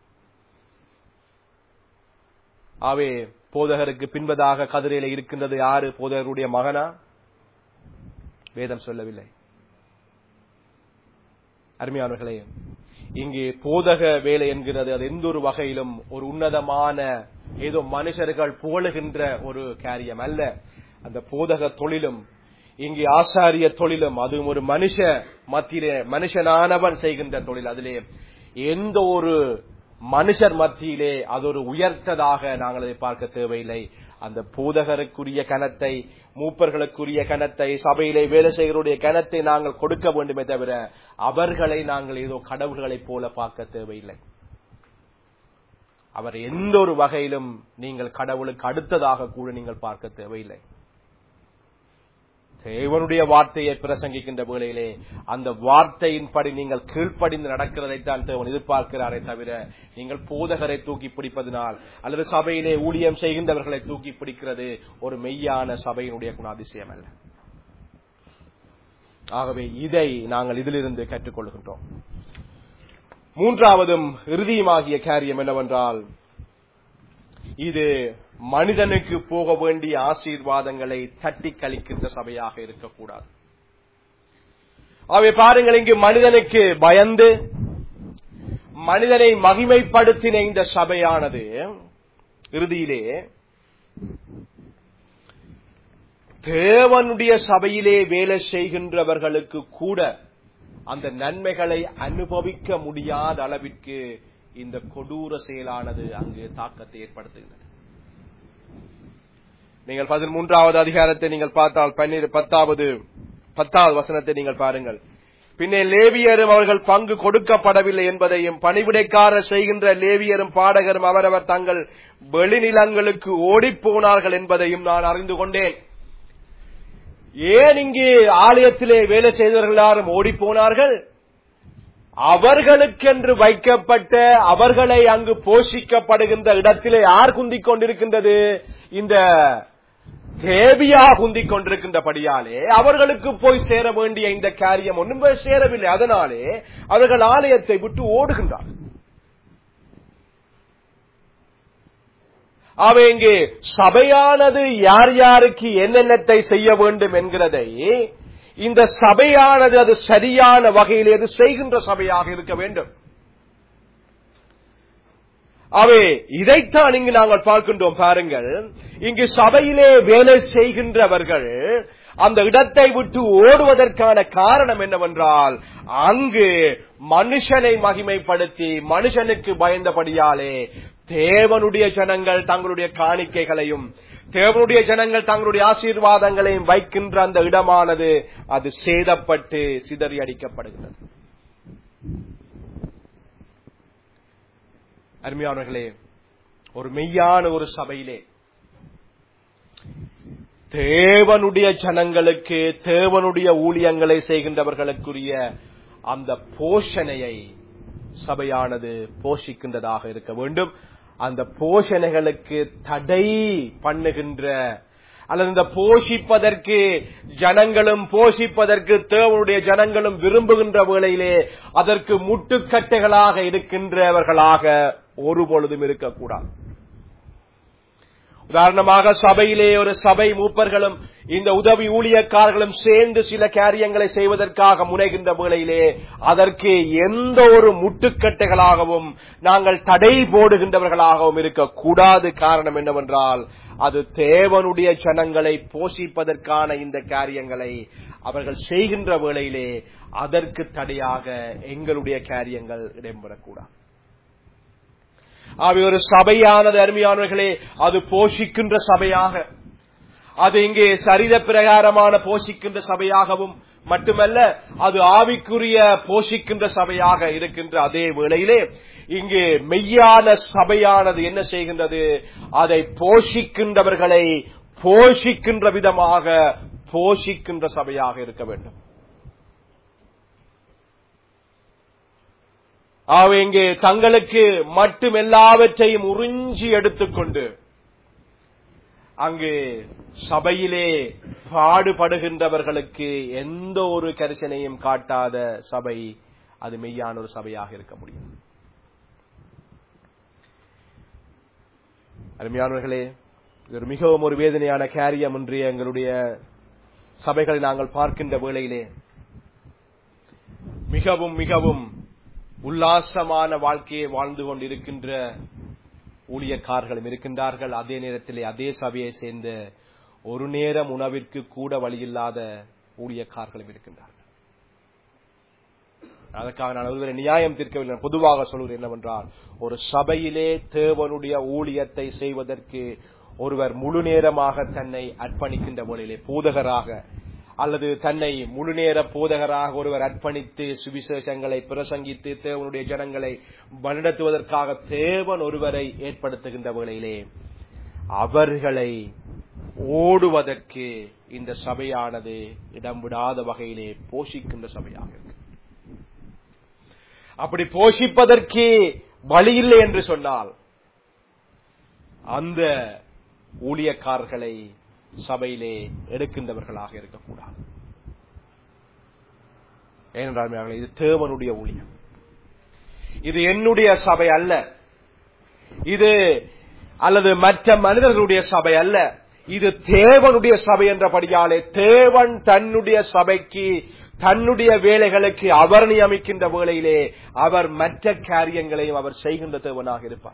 ஆகவே போதகருக்கு பின்பதாக கதிரையில இருக்கின்றது யாரு? போதகருடைய மகனா? வேதம் சொல்லவில்லை. அருமையானவர்களே, இங்கே போதக வேலை என்கிறது அது எந்த ஒரு வகையிலும் ஒரு உன்னதமான ஏதோ மனுஷர்கள் புகழுகின்ற ஒரு காரியம் அல்ல. அந்த போதக தொழிலும் இங்கே ஆசாரிய தொழிலும் அதுவும் ஒரு மனுஷ மத்தியிலே மனுஷனானவன் செய்கின்ற தொழில். அதிலே எந்த ஒரு மனுஷர் மத்தியிலே அது ஒரு உயர்த்ததாக நாங்கள் அதை பார்க்க தேவையில்லை. அந்த போதகருக்குரிய கனத்தை, மூப்பர்களுக்குரிய கனத்தை, சபையிலே வேலை செய்கிறோடைய கனத்தை நாங்கள் கொடுக்க வேண்டுமே தவிர அவர்களை நாங்கள் ஏதோ கடவுள்களைப் போல பார்க்க தேவையில்லை. அவர் எந்த ஒரு வகையிலும் நீங்கள் கடவுளுக்கு அடுத்ததாக கூட நீங்கள் பார்க்க தேவையில்லை. தேவனுடைய வார்த்தையை பிரசங்கிக்கின்ற வேளையிலே அந்த வார்த்தையின்படி நீங்கள் கீழ்ப்படிந்து நடக்கிறதைத்தான் தேவன் எதிர்பார்க்கிறாரே தவிர நீங்கள் போதகரை தூக்கி பிடிப்பதனால் அல்லது சபையிலே ஊழியம் செய்கின்றவர்களை தூக்கி பிடிக்கிறது ஒரு மெய்யான சபையினுடைய குணாதிசயம் அல்ல. ஆகவே இதை நாங்கள் இதிலிருந்து கற்றுக்கொள்கின்றோம். மூன்றாவதும் இறுதியுமாகிய காரியம் என்னவென்றால், இது மனிதனுக்கு போக வேண்டிய ஆசீர்வாதங்களை தட்டி கழிக்கின்ற சபையாக இருக்கக்கூடாது. அவை பாருங்கள், இங்கு மனிதனுக்கு பயந்து மனிதனை மகிமைப்படுத்தின இந்த சபையானது இறுதியிலே தேவனுடைய சபையிலே வேலை செய்கின்றவர்களுக்கு கூட அந்த நன்மைகளை அனுபவிக்க முடியாத அளவிற்கு இந்த கொடூர செயலானது அங்கு தாக்கத்தை ஏற்படுத்துகிறது. நீங்கள் பதிமூன்றாவது அதிகாரத்தை நீங்கள் பார்த்தால் பத்தாவது பத்தாவது வசனத்தை நீங்கள் பாருங்கள். பின்னே லேவியரும் அவர்கள் பங்கு கொடுக்கப்படவில்லை என்பதையும் பணிவிடைக்காரர் செய்கின்ற லேவியரும் பாடகரும் அவரவர் தங்கள் வெளிநிலங்களுக்கு ஓடிப்போனார்கள் என்பதையும் நான் அறிந்து கொண்டேன். ஏன் இங்கே ஆலயத்திலே வேலை செய்தவர்கள் எல்லாரும் ஓடி போனார்கள்? அவர்களுக்கென்று வைக்கப்பட்ட அவர்களை அங்கு போஷிக்கப்படுகின்ற இடத்திலே யார் குந்திக் கொண்டிருக்கின்றது? இந்த தேவியா குந்திக் கொண்டிருக்கின்றபடியாலே அவர்களுக்கு போய் சேர வேண்டிய இந்த காரியம் ஒன்றும் போய் சேரவில்லை. அதனாலே அவர்கள் ஆலயத்தை விட்டு ஓடுகின்றார்கள். அவை இங்கே சபையானது யார் யாருக்கு என்னென்னத்தை செய்ய வேண்டும் என்கிறதை இந்த சபையானது அது சரியான வகையில் அது செய்கின்ற சபையாக இருக்க வேண்டும். அவை இதைத்தான் இங்கு நாங்கள் பார்க்கின்றோம். பாருங்கள், இங்கு சபையிலே வேலை செய்கின்றவர்கள் அந்த இடத்தை விட்டு ஓடுவதற்கான காரணம் என்னவென்றால், அங்கு மனுஷனை மகிமைப்படுத்தி மனுஷனுக்கு பயந்தபடியாலே தேவனுடைய ஜனங்கள் தங்களுடைய காணிக்கைகளையும் தேவனுடைய ஜனங்கள் தங்களுடைய ஆசீர்வாதங்களையும் வைக்கின்ற அந்த இடமானது அது சேதப்பட்டு சிதறி அடிக்கப்படுகிறது. அருமையானவர்களே, ஒரு மெய்யான ஒரு சபையிலே தேவனுடைய ஜனங்களுக்கு தேவனுடைய ஊழியங்களை செய்கின்றவர்களுக்குரிய அந்த போஷணையை சபையானது போஷிக்கின்றதாக இருக்க வேண்டும். அந்த போஷணைகளுக்கு தடை பண்ணுகின்ற அல்லது இந்த போஷிப்பதற்கு ஜனங்களும் போஷிப்பதற்கு தேவனுடைய ஜனங்களும் விரும்புகின்ற வேளையிலே அதற்கு முட்டுக்கட்டைகளாக இருக்கின்றவர்களாக ஒருபொழுதும் இருக்கக்கூடாது. உதாரணமாக, சபையிலே ஒரு சபை மூப்பர்களும் இந்த உதவி ஊழியக்காரர்களும் சேர்ந்து சில காரியங்களை செய்வதற்காக முனைகின்ற வேளையிலே அதற்கு எந்த ஒரு முட்டுக்கட்டைகளாகவும் நாங்கள் தடை போடுகின்றவர்களாகவும் இருக்கக்கூடாது. காரணம் என்னவென்றால், அது தேவனுடைய ஜனங்களை போஷிப்பதற்கான இந்த காரியங்களை அவர்கள் செய்கின்ற வேளையிலே அதற்கு தடையாக எங்களுடைய காரியங்கள் இடம்பெறக்கூடாது. அவை ஒரு சபையானது அருமையானவர்களே, அது போஷிக்கின்ற சபையாக, அது இங்கே சரீர பிரகாரமான போஷிக்கின்ற சபையாகவும் மட்டுமல்ல, அது ஆவிக்குரிய போஷிக்கின்ற சபையாக இருக்கின்ற அதே வேளையிலே இங்கே மெய்யான சபையானது என்ன செய்கின்றது? அதை போஷிக்கின்றவர்களை போஷிக்கின்ற விதமாக போஷிக்கின்ற சபையாக இருக்க வேண்டும். அவை இங்கே தங்களுக்கு மட்டும் எல்லாவற்றையும் உறிஞ்சி எடுத்துக்கொண்டு அங்கு சபையிலே பாடுபடுகின்றவர்களுக்கு எந்த ஒரு கரிசனையும் காட்டாத சபை அது மெய்யான ஒரு சபையாக இருக்க முடியும். அருமையானவர்களே, இது மிகவும் ஒரு வேதனையான காரியம் என்று எங்களுடைய சபைகளை நாங்கள் பார்க்கின்ற வேளையிலே மிகவும் மிகவும் உல்லாசமான வாழ்க்கையை வாழ்ந்து கொண்டிருக்கின்ற ஊழியக்காரர்களும் இருக்கின்றார்கள். அதே நேரத்திலே அதே சபையை சேர்ந்த ஒரு நேரம் உணவிற்கு கூட வழியில்லாத ஊழியக்காரர்களும் இருக்கின்றார்கள். அதற்காக நான் ஒருவரை நியாயம் தீர்க்கவில்லை. பொதுவாக சொல்கிறேன் என்னவென்றால், ஒரு சபையிலே தேவனுடைய ஊழியத்தை செய்வதற்கு ஒருவர் முழு நேரமாக தன்னை அர்ப்பணிக்கின்ற வேளையிலே போதகராக அல்லது தன்னை முழு நேர போதகராக ஒருவர் அர்ப்பணித்து சுவிசேஷங்களை பிரசங்கித்து தேவனுடைய ஜனங்களை வழிநடத்துவதற்காக தேவன் ஒருவரை ஏற்படுத்துகின்ற வேளையிலே அவர்களை ஓடுவதற்கு இந்த சபையானது இடம் விடாத வகையிலே போஷிக்கின்ற சபையாக இருக்கு. அப்படி போஷிப்பதற்கு வழி இல்லை என்று சொன்னால் அந்த ஊழியக்காரர்களை சபையிலே எடுக்கின்றவர்களாக இருக்கக்கூடாது. ஏனென்றால் இது தேவனுடைய ஊழியம், இது என்னுடைய சபை அல்ல, இது அல்லது மற்ற மனிதர்களுடைய சபை அல்ல, இது தேவனுடைய சபை என்றபடியாலே தேவன் தன்னுடைய சபைக்கு தன்னுடைய வேலைகளுக்கு அவர் நியமிக்கின்ற வேளையிலே அவர் மற்ற காரியங்களையும் அவர் செய்கின்ற தேவனாக இருப்பார்.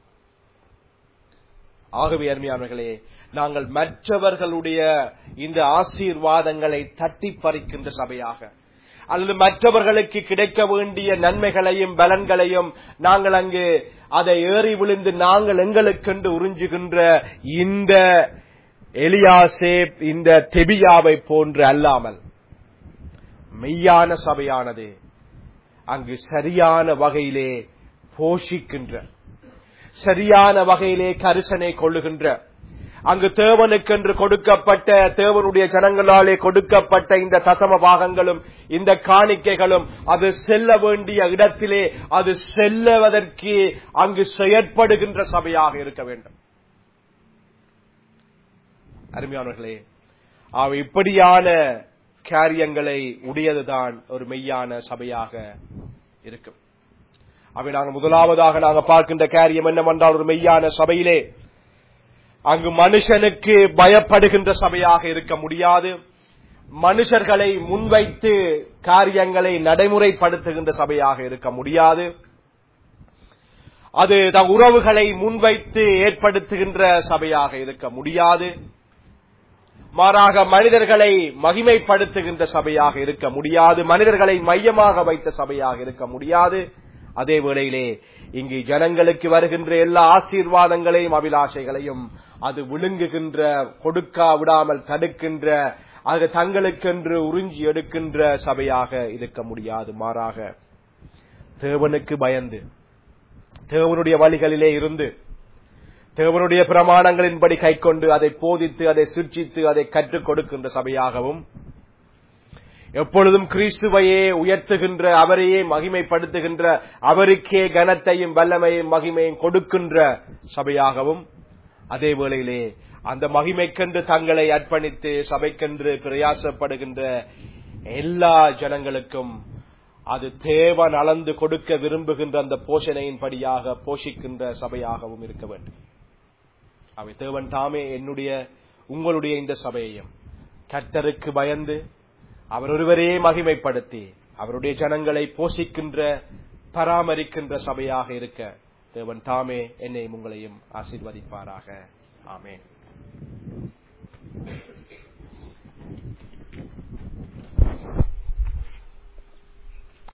ஆகவே அருமையானவர்களே, நாங்கள் மற்றவர்களுடைய இந்த ஆசீர்வாதங்களை தட்டி பறிக்கின்ற சபையாக அல்லது மற்றவர்களுக்கு கிடைக்க வேண்டிய நன்மைகளையும் பலன்களையும் நாங்கள் அங்கு அதை ஏறி விழுந்து நாங்கள் எங்களுக்கென்று உறிஞ்சுகின்ற இந்த எலியாசேப் இந்த தெபியாவை போன்று அல்லாமல் மெய்யான சபையானது அங்கு சரியான வகையிலே போஷிக்கின்ற, சரியான வகையிலே கரிசனை கொள்ளுகின்ற, அங்கு தேவனுக்கென்று கொடுக்கப்பட்ட தேவனுடைய ஜனங்களாலே கொடுக்கப்பட்ட இந்த தசம பாகங்களும் இந்த காணிக்கைகளும் அது செல்ல வேண்டிய இடத்திலே அது செல்லுவதற்கு அங்கு செயற்படுகின்ற சபையாக இருக்க வேண்டும். அருமையானவர்களே, அவ இப்படியான காரியங்களை உடையதுதான் ஒரு மெய்யான சபையாக இருக்கும். அவை நாங்கள் முதலாவதாக நாங்கள் பார்க்கின்ற காரியம் என்னவென்றால், ஒரு மெய்யான சபையிலே அங்கு மனுஷனுக்கு பயப்படுகின்ற சபையாக இருக்க முடியாது, மனுஷர்களை முன்வைத்து காரியங்களை நடைமுறைப்படுத்துகின்ற சபையாக இருக்க முடியாது, அது தன் உறவுகளை முன்வைத்து ஏற்படுத்துகின்ற சபையாக இருக்க முடியாது, மாறாக மனிதர்களை மகிமைப்படுத்துகின்ற சபையாக இருக்க முடியாது, மனிதர்களை மையமாக வைத்த சபையாக இருக்க முடியாது. அதே வேளையிலே இங்கு ஜனங்களுக்கு வருகின்ற எல்லா ஆசீர்வாதங்களையும் அபிலாஷைகளையும் அது விழுங்குகின்ற, கொடுக்க விடாமல் தடுக்கின்ற, அது தங்களுக்கென்று உறிஞ்சி எடுக்கின்ற சபையாக இருக்க முடியாது. மாறாக தேவனுக்கு பயந்து தேவனுடைய வழிகளிலே இருந்து தேவனுடைய பிரமாணங்களின்படி கைக்கொண்டு அதை போதித்து அதை சிர்ச்சித்து அதை கற்றுக் கொடுக்கின்ற சபையாகவும், எப்பொழுதும் கிறிஸ்துவையே உயர்த்துகின்ற, அவரையே மகிமைப்படுத்துகின்ற, அவருக்கே கனத்தையும் வல்லமையும் மகிமையும் கொடுக்கின்ற சபையாகவும், அதே வேளையிலே அந்த மகிமைக்கென்று தங்களை அர்ப்பணித்து சபைக்கென்று பிரயாசப்படுகின்ற எல்லா ஜனங்களுக்கும் அது தேவன் அளந்து கொடுக்க விரும்புகின்ற அந்த போஷணையின்படியாக போஷிக்கின்ற சபையாகவும் இருக்க வேண்டும். அவை தேவன் தாமே என்னுடைய உங்களுடைய இந்த சபையையும் கர்த்தருக்கு பயந்து அவர் ஒருவரே மகிமைப்படுத்தி அவருடைய ஜனங்களை போஷிக்கின்ற பராமரிக்கின்ற சபையாக இருக்க தேவன் தாமே என்னையும் உங்களையும் ஆசீர்வதிப்பாராக. ஆமென்.